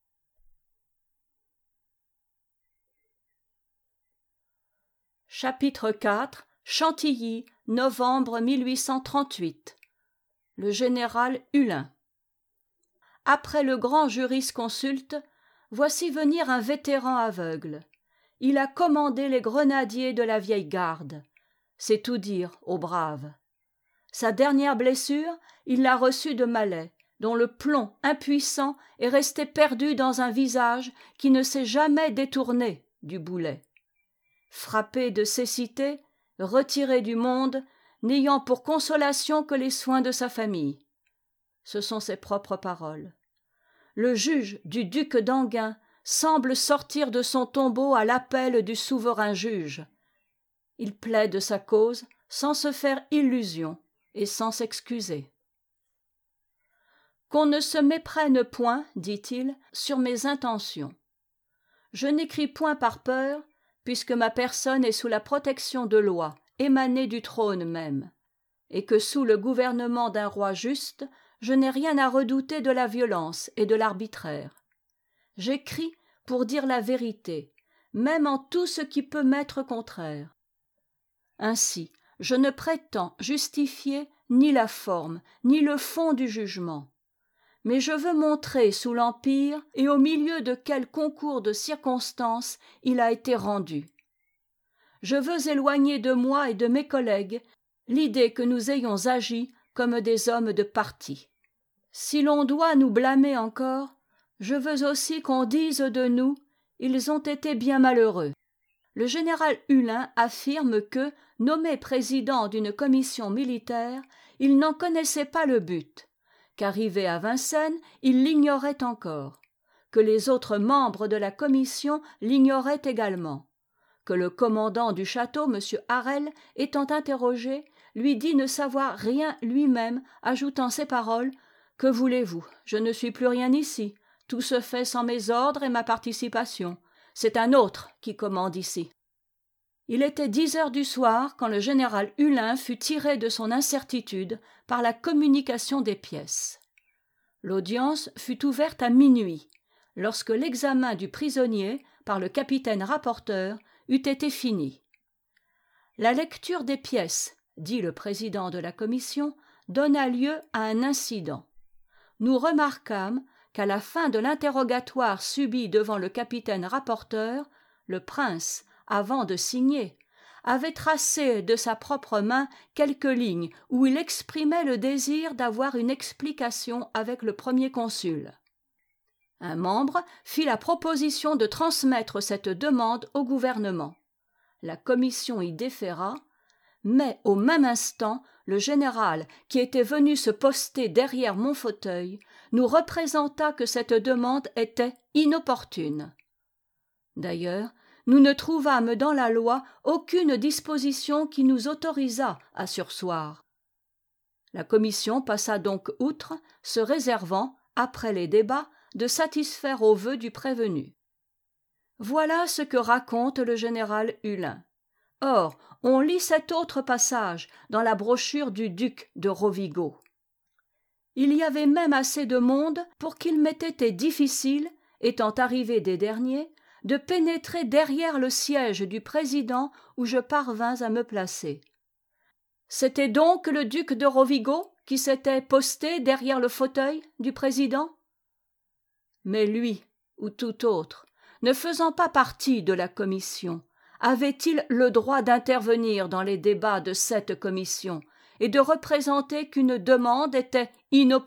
Chapitre quatre. Chantilly, novembre mille huit cent trente-huit. Le général Hulin. Après le grand jurisconsulte, voici venir un vétéran aveugle. Il a commandé les grenadiers de la vieille garde. C'est tout dire aux braves. Sa dernière blessure, il l'a reçue de Mallet, dont le plomb impuissant est resté perdu dans un visage qui ne s'est jamais détourné du boulet. Frappé de cécité, retiré du monde, n'ayant pour consolation que les soins de sa famille. Ce sont ses propres paroles. Le juge du duc d'Enghien semble sortir de son tombeau à l'appel du souverain juge. Il plaide sa cause sans se faire illusion et sans s'excuser. Qu'on ne se méprenne point, dit-il, sur mes intentions. Je n'écris point par peur, puisque ma personne est sous la protection de lois, émanées du trône même, et que sous le gouvernement d'un roi juste, je n'ai rien à redouter de la violence et de l'arbitraire. J'écris pour dire la vérité, même en tout ce qui peut m'être contraire. Ainsi, je ne prétends justifier ni la forme, ni le fond du jugement. mais je veux montrer sous l'Empire et au milieu de quel concours de circonstances il a été rendu. Je veux éloigner de moi et de mes collègues l'idée que nous ayons agi comme des hommes de parti. Si l'on doit nous blâmer encore, je veux aussi qu'on dise de nous « ils ont été bien malheureux ». Le général Hulin affirme que, nommé président d'une commission militaire, il n'en connaissait pas le but, qu'arrivé à Vincennes, il l'ignorait encore, que les autres membres de la commission l'ignoraient également, que le commandant du château, M. Harel, étant interrogé, lui dit ne savoir rien lui-même, ajoutant ces paroles « Que voulez-vous ? Je ne suis plus rien ici. Tout se fait sans mes ordres et ma participation. C'est un autre qui commande ici. » Il était dix heures du soir quand le général Hulin fut tiré de son incertitude par la communication des pièces. L'audience fut ouverte à minuit, lorsque l'examen du prisonnier par le capitaine rapporteur eut été fini. La lecture des pièces, dit le président de la commission, donna lieu à un incident. Nous remarquâmes qu'à la fin de l'interrogatoire subi devant le capitaine rapporteur, le prince, avant de signer, avait tracé de sa propre main quelques lignes où il exprimait le désir d'avoir une explication avec le premier consul. Un membre fit la proposition de transmettre cette demande au gouvernement. La commission y déféra, mais au même instant, le général, qui était venu se poster derrière mon fauteuil, nous représenta que cette demande était inopportune. D'ailleurs, nous ne trouvâmes dans la loi aucune disposition qui nous autorisât à surseoir. La commission passa donc outre, se réservant, après les débats, de satisfaire aux vœux du prévenu. Voilà ce que raconte le général Hulin. Or, on lit cet autre passage dans la brochure du duc de Rovigo. Il y avait même assez de monde pour qu'il m'ait été difficile, étant arrivé des derniers, de pénétrer derrière le siège du président où je parvins à me placer. C'était donc le duc de Rovigo qui s'était posté derrière le fauteuil du président ? Mais lui, ou tout autre, ne faisant pas partie de la commission, avait-il le droit d'intervenir dans les débats de cette commission et de représenter qu'une demande était inopportune ?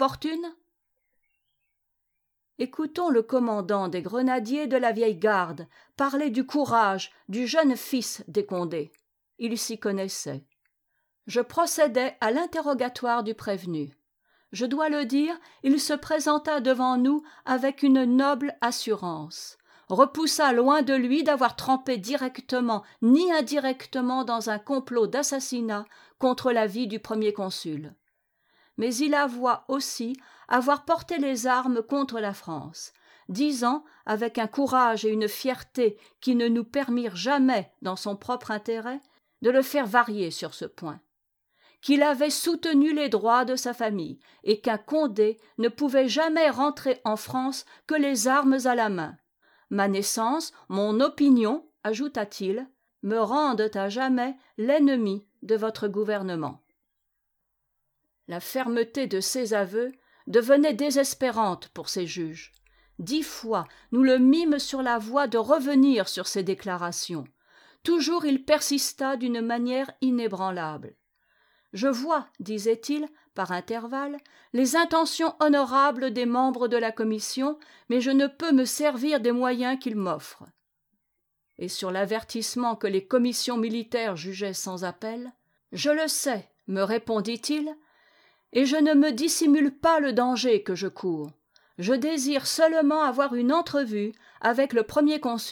Écoutons le commandant des grenadiers de la vieille garde parler du courage du jeune fils des Condé. Il s'y connaissait. Je procédai à l'interrogatoire du prévenu. Je dois le dire, il se présenta devant nous avec une noble assurance, repoussa loin de lui d'avoir trempé directement ni indirectement dans un complot d'assassinat contre la vie du premier consul. Mais il avoua aussi avoir porté les armes contre la France, disant, avec un courage et une fierté qui ne nous permirent jamais, dans son propre intérêt, de le faire varier sur ce point, qu'il avait soutenu les droits de sa famille et qu'un Condé ne pouvait jamais rentrer en France que les armes à la main. Ma naissance, mon opinion, ajouta-t-il, me rendent à jamais l'ennemi de votre gouvernement. La fermeté de ces aveux devenait désespérante pour ces juges. Dix fois, nous le mîmes sur la voie de revenir sur ces déclarations. Toujours il persista d'une manière inébranlable. Je vois, disait-il, par intervalles, les intentions honorables des membres de la commission, mais je ne peux me servir des moyens qu'ils m'offrent. Et sur l'avertissement que les commissions militaires jugeaient sans appel, « Je le sais, me répondit-il, et je ne me dissimule pas le danger que je cours. Je désire seulement avoir une entrevue avec le premier consul. »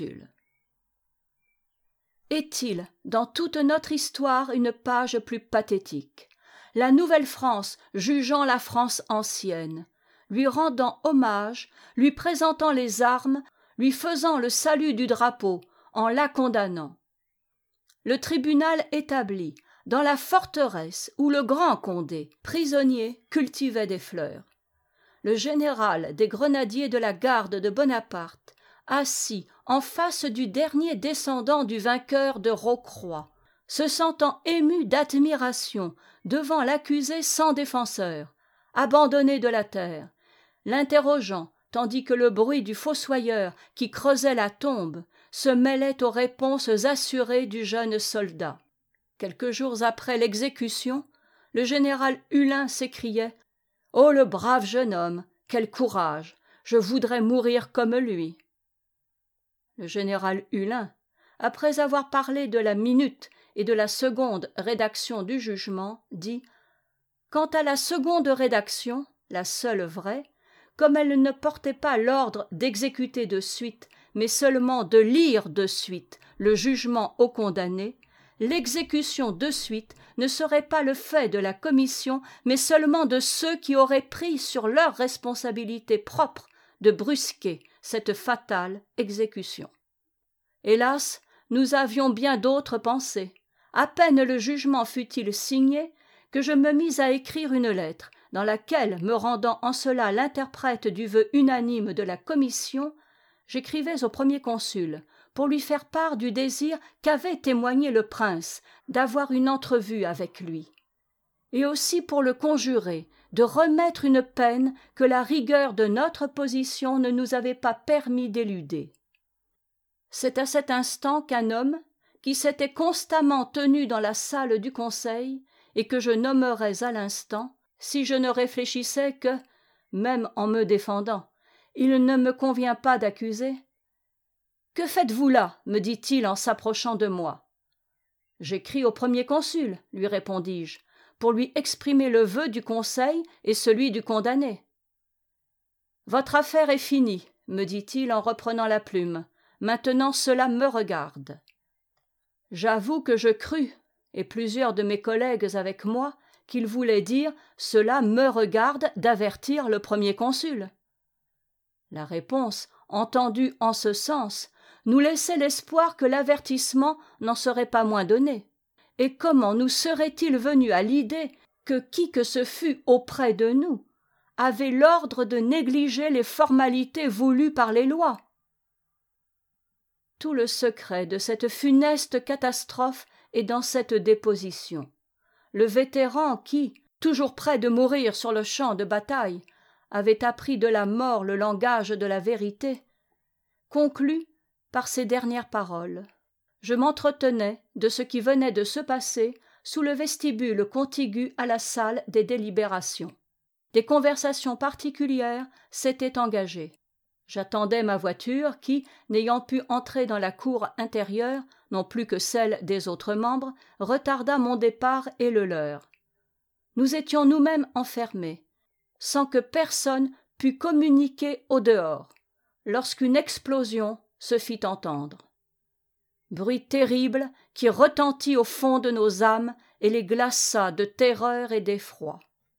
Est-il, dans toute notre histoire, une page plus pathétique ? La Nouvelle-France jugeant la France ancienne, lui rendant hommage, lui présentant les armes, lui faisant le salut du drapeau, en la condamnant. Le tribunal établi, dans la forteresse où le grand Condé, prisonnier, cultivait des fleurs. Le général des grenadiers de la garde de Bonaparte, assis en face du dernier descendant du vainqueur de Rocroi, se sentant ému d'admiration devant l'accusé sans défenseur, abandonné de la terre, l'interrogeant, tandis que le bruit du fossoyeur qui creusait la tombe se mêlait aux réponses assurées du jeune soldat. Quelques jours après l'exécution, le général Hulin s'écriait « Oh, le brave jeune homme, quel courage! Je voudrais mourir comme lui !» Le général Hulin, après avoir parlé de la minute et de la seconde rédaction du jugement, dit « Quant à la seconde rédaction, la seule vraie, comme elle ne portait pas l'ordre d'exécuter de suite, mais seulement de lire de suite le jugement au condamné, l'exécution de suite ne serait pas le fait de la commission, mais seulement de ceux qui auraient pris sur leur responsabilité propre de brusquer cette fatale exécution. Hélas, nous avions bien d'autres pensées. À peine le jugement fut-il signé que je me mis à écrire une lettre dans laquelle, me rendant en cela l'interprète du vœu unanime de la commission, j'écrivais au premier consul pour lui faire part du désir qu'avait témoigné le prince d'avoir une entrevue avec lui, et aussi pour le conjurer de remettre une peine que la rigueur de notre position ne nous avait pas permis d'éluder. C'est à cet instant qu'un homme, qui s'était constamment tenu dans la salle du conseil, et que je nommerais à l'instant, si je ne réfléchissais que, même en me défendant, il ne me convient pas d'accuser. « Que faites-vous là » me dit-il en s'approchant de moi. « J'écris au premier consul, » lui répondis-je, pour lui exprimer le vœu du conseil et celui du condamné. « Votre affaire est finie, » me dit-il en reprenant la plume. « Maintenant cela me regarde. » J'avoue que je crus, et plusieurs de mes collègues avec moi, qu'il voulait dire « Cela me regarde d'avertir le premier consul ». La réponse, entendue en ce sens, nous laissait l'espoir que l'avertissement n'en serait pas moins donné. Et comment nous serait-il venu à l'idée que qui que ce fût auprès de nous avait l'ordre de négliger les formalités voulues par les lois ? Tout le secret de cette funeste catastrophe est dans cette déposition. Le vétéran qui, toujours près de mourir sur le champ de bataille, avait appris de la mort le langage de la vérité, conclut par ces dernières paroles. Je m'entretenais de ce qui venait de se passer sous le vestibule contigu à la salle des délibérations. Des conversations particulières s'étaient engagées. J'attendais ma voiture qui, n'ayant pu entrer dans la cour intérieure, non plus que celle des autres membres, retarda mon départ et le leur. Nous étions nous-mêmes enfermés, sans que personne pût communiquer au dehors, lorsqu'une explosion se fit entendre. Bruit terrible qui retentit au fond de nos âmes et les glaça de terreur et d'effroi.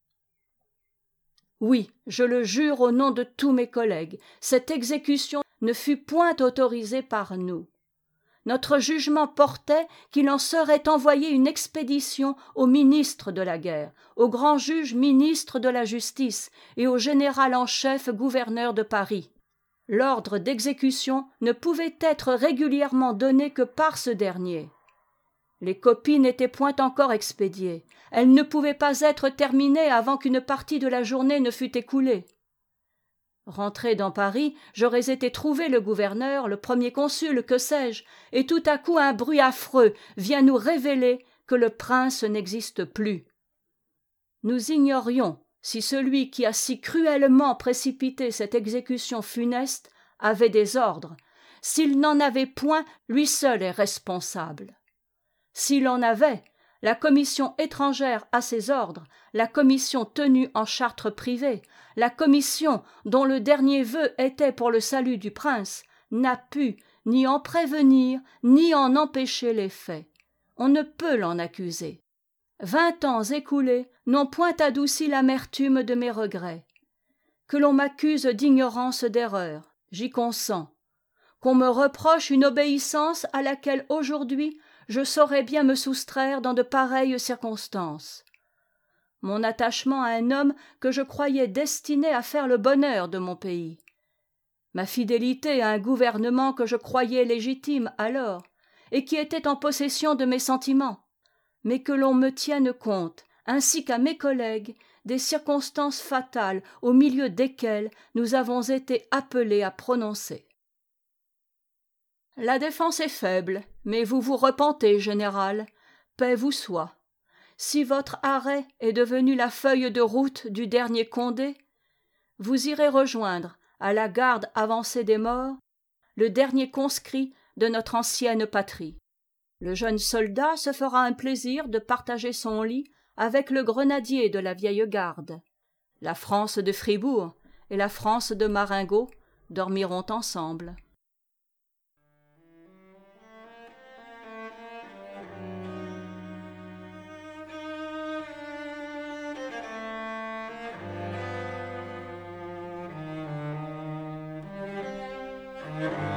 Oui, je le jure au nom de tous mes collègues, cette exécution ne fut point autorisée par nous. Notre jugement portait qu'il en serait envoyé une expédition au ministre de la guerre, au grand juge ministre de la justice et au général en chef gouverneur de Paris. L'ordre d'exécution ne pouvait être régulièrement donné que par ce dernier. Les copies n'étaient point encore expédiées. Elles ne pouvaient pas être terminées avant qu'une partie de la journée ne fût écoulée. Rentré dans Paris, j'aurais été trouver le gouverneur, le premier consul, que sais-je, et tout à coup un bruit affreux vient nous révéler que le prince n'existe plus. Nous ignorions si celui qui a si cruellement précipité cette exécution funeste avait des ordres. S'il n'en avait point, lui seul est responsable. S'il en avait, la commission étrangère a ses ordres, la commission tenue en chartre privée, la commission dont le dernier vœu était pour le salut du prince, n'a pu ni en prévenir ni en empêcher l'effet. On ne peut l'en accuser. Vingt ans écoulés n'ont point adouci l'amertume de mes regrets. Que l'on m'accuse d'ignorance d'erreur, j'y consens. Qu'on me reproche une obéissance à laquelle aujourd'hui je saurais bien me soustraire dans de pareilles circonstances. Mon attachement à un homme que je croyais destiné à faire le bonheur de mon pays, ma fidélité à un gouvernement que je croyais légitime alors et qui était en possession de mes sentiments, mais que l'on me tienne compte, ainsi qu'à mes collègues, des circonstances fatales au milieu desquelles nous avons été appelés à prononcer. La défense est faible, mais vous vous repentez, général. Paix vous soit. Si votre arrêt est devenu la feuille de route du dernier Condé, vous irez rejoindre, à la garde avancée des morts, le dernier conscrit de notre ancienne patrie. Le jeune soldat se fera un plaisir de partager son lit avec le grenadier de la vieille garde. La France de Fribourg et la France de Marengo dormiront ensemble. Thank you.